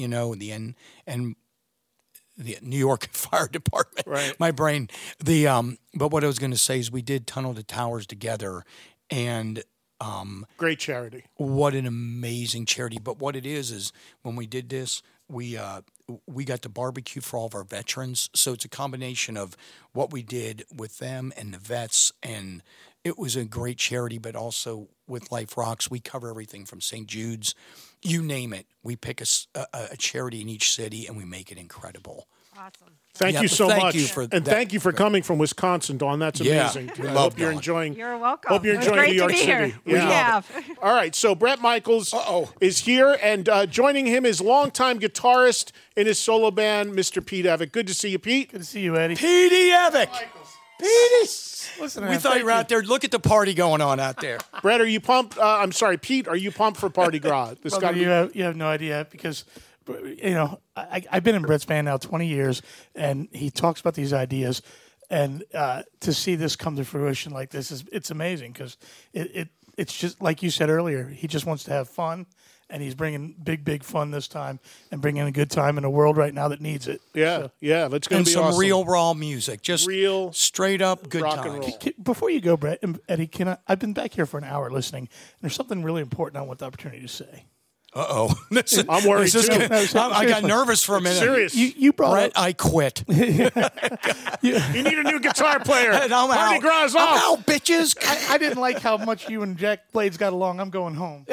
and the New York Fire Department. Right. My brain. But what I was going to say is we did Tunnel to Towers together, and great charity. What an amazing charity. But what it is when we did this, we got to barbecue for all of our veterans. So it's a combination of what we did with them and the vets, and it was a great charity. But also with Life Rocks, we cover everything from St. Jude's, you name it. We pick a charity in each city, and we make it incredible. Awesome. Thank you so much. And thank you for coming from Wisconsin, Dawn. That's amazing. We I love hope you're Dawn. enjoying. You're welcome. Hope you're It's enjoying great New York to be City. here. We Yeah. have. All right, so Brett Michaels is here, and joining him is longtime guitarist in his solo band, Mr. Pete Evick. Good to see you, Pete. Good to see you, Eddie. Petey Evick. Petey. Listen, We man, thought you were thank out there. Look at the party going on out there. Brett, are you pumped? I'm sorry, Pete, are you pumped for Party Gras? This Brother, got you have no idea because, I've been in Brett's band now 20 years, and he talks about these ideas. And to see this come to fruition like this it's amazing because it's just like you said earlier. He just wants to have fun, and he's bringing big fun this time and bringing a good time in a world right now that needs it. Yeah, So- yeah. That's going And to be some awesome. real raw music, just real straight up good rock and times. roll. Before you go, Brett and Eddie, I've been back here for an hour listening, and there's something really important I want the opportunity to say. Uh-oh. I'm worried, too. No, I got seriously. nervous for a minute. Serious. You brought Brett, up, I quit. You need a new guitar player. And I'm Mardi out. Gras is I'm off. out, bitches. I didn't like how much you and Jack Blades got along. I'm going home.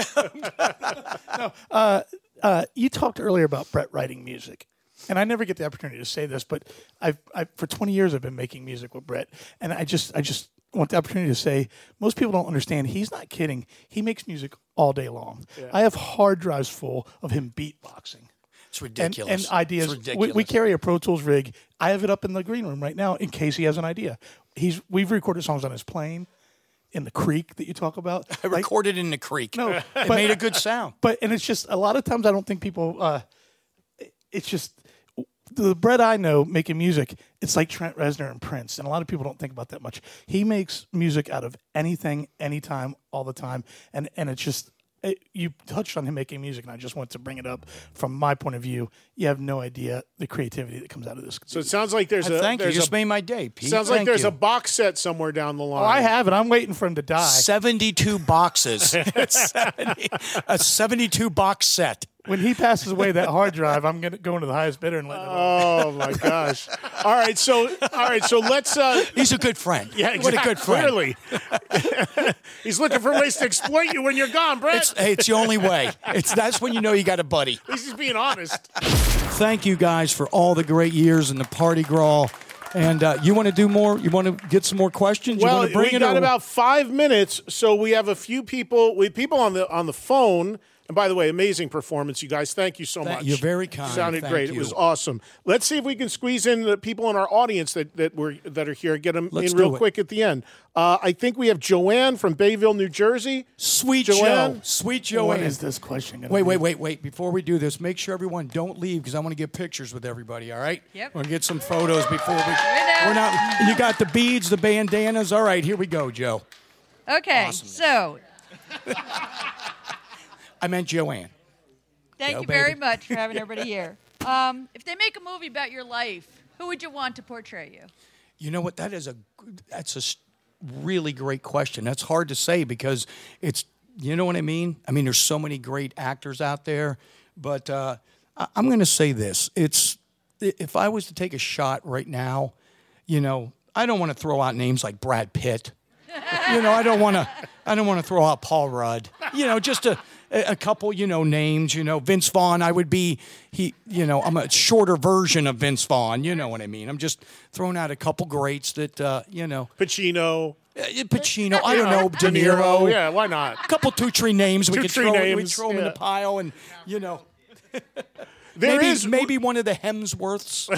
You talked earlier about Brett writing music. And I never get the opportunity to say this, but I for 20 years I've been making music with Brett, and I just want the opportunity to say most people don't understand. He's not kidding. He makes music all day long. Yeah. I have hard drives full of him beatboxing. It's ridiculous. And ideas. It's ridiculous. We carry a Pro Tools rig. I have it up in the green room right now in case he has an idea. We've recorded songs on his plane, in the creek that you talk about. I recorded in the creek. No, it made a good sound. And it's just a lot of times I don't think people. It's just the Brett I know making music. It's like Trent Reznor and Prince, and a lot of people don't think about that much. He makes music out of anything, anytime, all the time, and it's just. You touched on him making music, and I just want to bring it up from my point of view. You have no idea the creativity that comes out of this. So it sounds like there's a. Thank you. there's You just a- made my day, Pete. Sounds like Thank there's you. a box set somewhere down the line. Oh, I have it. I'm waiting for him to die. 72 boxes. 72 box set. When he passes away, that hard drive, I'm going to go into the highest bidder and let it. Oh my gosh! All right, so let's. He's a good friend. Yeah, exactly. What a good friend. Clearly, he's looking for ways to exploit you when you're gone, Brett. It's the only way. That's when you know you got a buddy. At least he's being honest. Thank you guys for all the great years in the Party Grawl. And you want to do more? You want to get some more questions? Well, you want to bring we it got or- about 5 minutes, so we have a few people. We have people on the phone. And by the way, amazing performance, you guys. Thank you so much. You're very kind. Sounded Thank great. you. It was awesome. Let's see if we can squeeze in the people in our audience that are here. Get them Let's in real do it. quick at the end. I think we have Joanne from Bayville, New Jersey. Sweet Joanne. Joe. Sweet What Joanne. is this question? gonna Wait. be? Before we do this, make sure everyone don't leave because I want to get pictures with everybody, all right? Yep. We're going to get some photos before we're not. You got the beads, the bandanas. All right, here we go, Joe. Okay, Awesomeness. so I meant Joanne. thank Go, you very baby. much for having everybody here. If they make a movie about your life, who would you want to portray you? You know what? That's a really great question. That's hard to say because it's, you know what I mean? I mean, there's so many great actors out there, but I'm going to say this. If I was to take a shot right now, you know, I don't want to throw out names like Brad Pitt. You know, I don't want to throw out Paul Rudd. You know, just a couple, you know, names. You know, Vince Vaughn. I'm a shorter version of Vince Vaughn. You know what I mean? I'm just throwing out a couple greats that, you know. Pacino. Pacino. I don't know. De Niro. Yeah, why not? A couple 2-3 names. We could Two-tree throw names, them in yeah. the pile, and you know. There maybe one of the Hemsworths.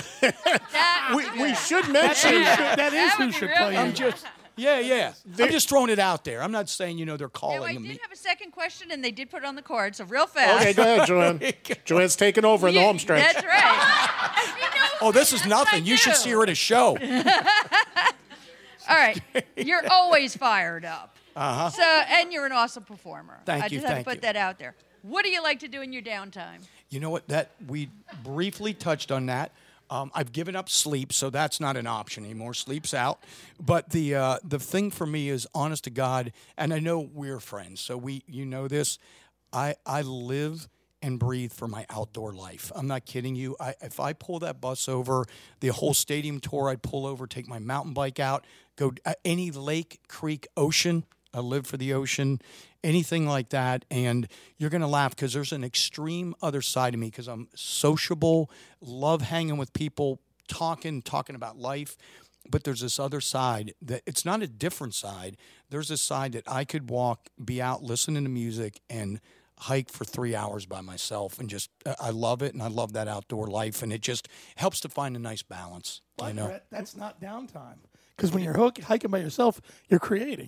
We should mention That is who should play I'm you. just. Yeah. I'm just throwing it out there. I'm not saying, you know, they're Now, calling I them. did have a second question, and they did put it on the card, so real fast. Okay, go ahead, Joanne. Joanne's taking over in the home stretch. That's right. Oh, this is nothing. You should see her at a show. All right, you're always fired up. Uh-huh. So, and you're an awesome performer. Thank I you, just have thank to put you. that out there. What do you like to do in your downtime? You know what? That we briefly touched on that. I've given up sleep, so that's not an option anymore. Sleep's out. But the thing for me is, honest to God, and I know we're friends, so you know this. I live and breathe for my outdoor life. I'm not kidding you. If I pull that bus over, the whole stadium tour, I'd pull over, take my mountain bike out, go any lake, creek, ocean. I live for the ocean, anything like that. And you're going to laugh because there's an extreme other side of me because I'm sociable, love hanging with people, talking about life. But there's this other side that it's not a different side. There's this side that I could walk, be out listening to music and hike for 3 hours by myself and just, I love it. And I love that outdoor life. And it just helps to find a nice balance. But You know? Brett, that's not downtime. Because when you're hiking by yourself, you're creating.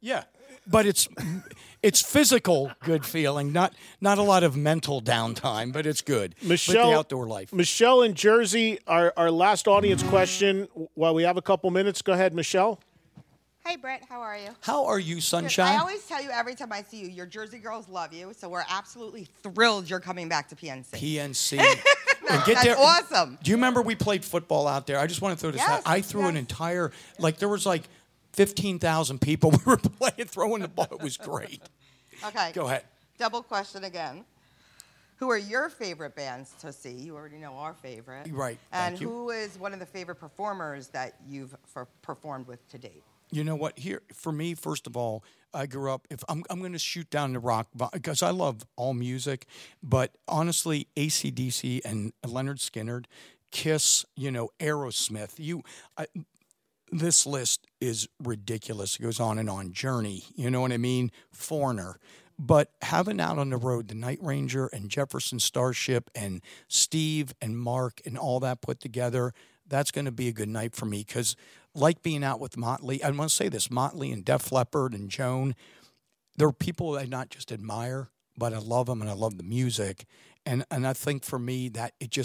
Yeah, but it's physical good feeling, not a lot of mental downtime, but it's good. Michelle, but the outdoor life. Michelle in Jersey, our last audience question. While we have a couple minutes, go ahead, Michelle. Hey, Brett, how are you? How are you, Sunshine? I always tell you every time I see you, your Jersey girls love you, so we're absolutely thrilled you're coming back to PNC. PNC. That's awesome. Do you remember we played football out there? I just want to throw this out. I threw an entire, there was 15,000 people. We were throwing the ball. It was great. Okay. Go ahead. Double question again. Who are your favorite bands to see? You already know our favorite. Right. And who is one of the favorite performers that you've performed with to date? You know what? Here, for me, first of all, I grew up. If I'm going to shoot down the rock because I love all music, but honestly, AC/DC and Leonard Skinner, Kiss, Aerosmith. This list is ridiculous. It goes on and on. Journey, you know what I mean? Foreigner. But having out on the road the Night Ranger and Jefferson Starship and Steve and Mark and all that put together, that's going to be a good night for me because like being out with Motley, I want to say this, Motley and Def Leppard and Joan, they're people I not just admire, but I love them and I love the music. And I think for me that it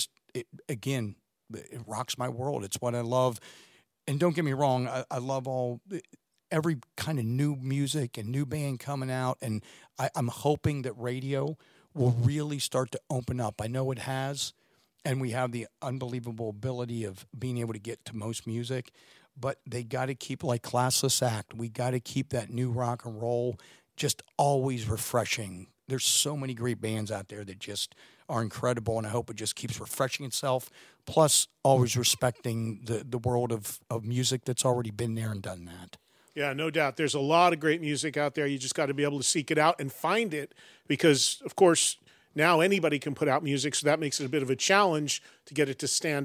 rocks my world. It's what I love. And don't get me wrong, I love every kind of new music and new band coming out. And I'm hoping that radio will really start to open up. I know it has, and we have the unbelievable ability of being able to get to most music. But they got to keep, like Classless Act, we got to keep that new rock and roll just always refreshing. There's so many great bands out there that just are incredible, and I hope it just keeps refreshing itself, plus always respecting the world of music that's already been there and done that. Yeah, no doubt. There's a lot of great music out there. You just got to be able to seek it out and find it because, of course, now anybody can put out music, so that makes it a bit of a challenge to get it to stand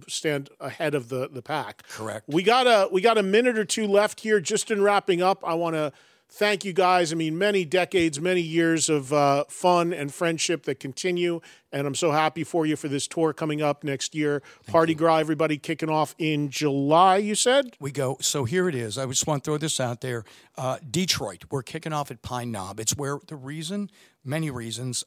ahead of the pack. Correct. We got a minute or two left here. Just in wrapping up, I want to thank you guys. I mean, many decades, many years of fun and friendship that continue, and I'm so happy for you for this tour coming up next year. Party Gras, everybody kicking off in July, you said? We go. So here it is. I just want to throw this out there. Detroit, we're kicking off at Pine Knob. It's where many reasons.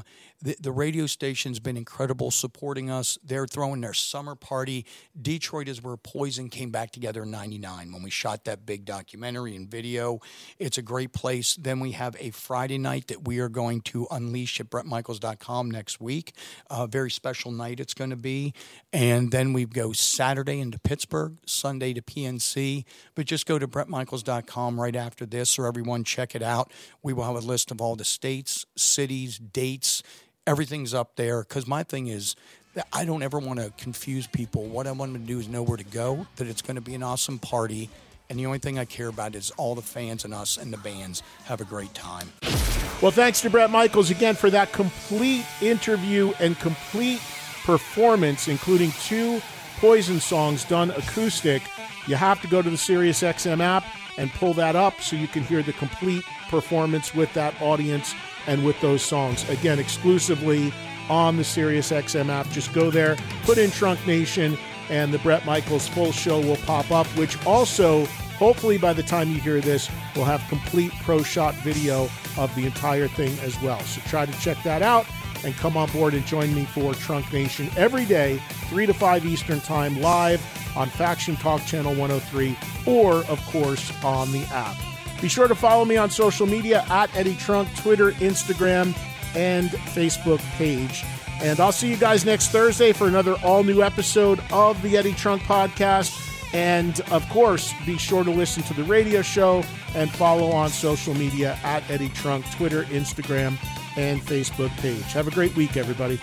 The radio station's been incredible supporting us. They're throwing their summer party. Detroit is where Poison came back together in '99 when we shot that big documentary and video. It's a great place. Then we have a Friday night that we are going to unleash at BrettMichaels.com next week. A very special night it's going to be. And then we go Saturday into Pittsburgh, Sunday to PNC. But just go to BrettMichaels.com right after this, or everyone check it out. We will have a list of all the states, cities, dates. Everything's up there because my thing is that I don't ever want to confuse people. What I want them to do is know where to go, that it's going to be an awesome party, and the only thing I care about is all the fans and us and the bands have a great time. Well, thanks to Bret Michaels again for that complete interview and complete performance, including 2 Poison songs done acoustic. You have to go to the SiriusXM app and pull that up so you can hear the complete performance with that audience and with those songs. Again, exclusively on the SiriusXM app. Just go there, put in Trunk Nation, and the Bret Michaels full show will pop up, which also, hopefully by the time you hear this, will have complete pro shot video of the entire thing as well. So try to check that out and come on board and join me for Trunk Nation every day, 3 to 5 Eastern Time, live on Faction Talk Channel 103, or, of course, on the app. Be sure to follow me on social media at Eddie Trunk, Twitter, Instagram, and Facebook page. And I'll see you guys next Thursday for another all-new episode of the Eddie Trunk Podcast. And, of course, be sure to listen to the radio show and follow on social media at Eddie Trunk, Twitter, Instagram, and Facebook page. Have a great week, everybody.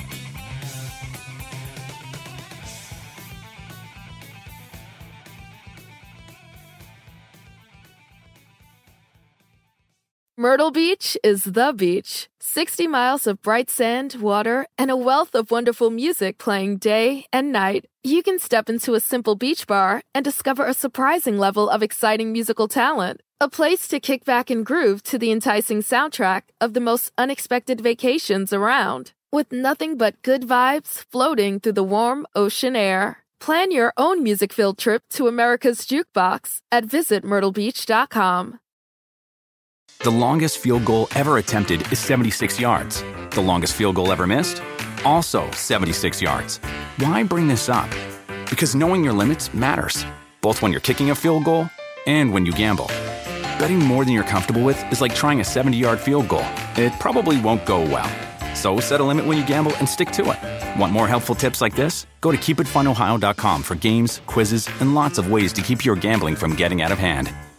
Myrtle Beach is the beach. 60 miles of bright sand, water, and a wealth of wonderful music playing day and night. You can step into a simple beach bar and discover a surprising level of exciting musical talent. A place to kick back and groove to the enticing soundtrack of the most unexpected vacations around. With nothing but good vibes floating through the warm ocean air. Plan your own music-filled trip to America's Jukebox at visitmyrtlebeach.com. The longest field goal ever attempted is 76 yards. The longest field goal ever missed? Also 76 yards. Why bring this up? Because knowing your limits matters, both when you're kicking a field goal and when you gamble. Betting more than you're comfortable with is like trying a 70-yard field goal. It probably won't go well. So set a limit when you gamble and stick to it. Want more helpful tips like this? Go to keepitfunohio.com for games, quizzes, and lots of ways to keep your gambling from getting out of hand.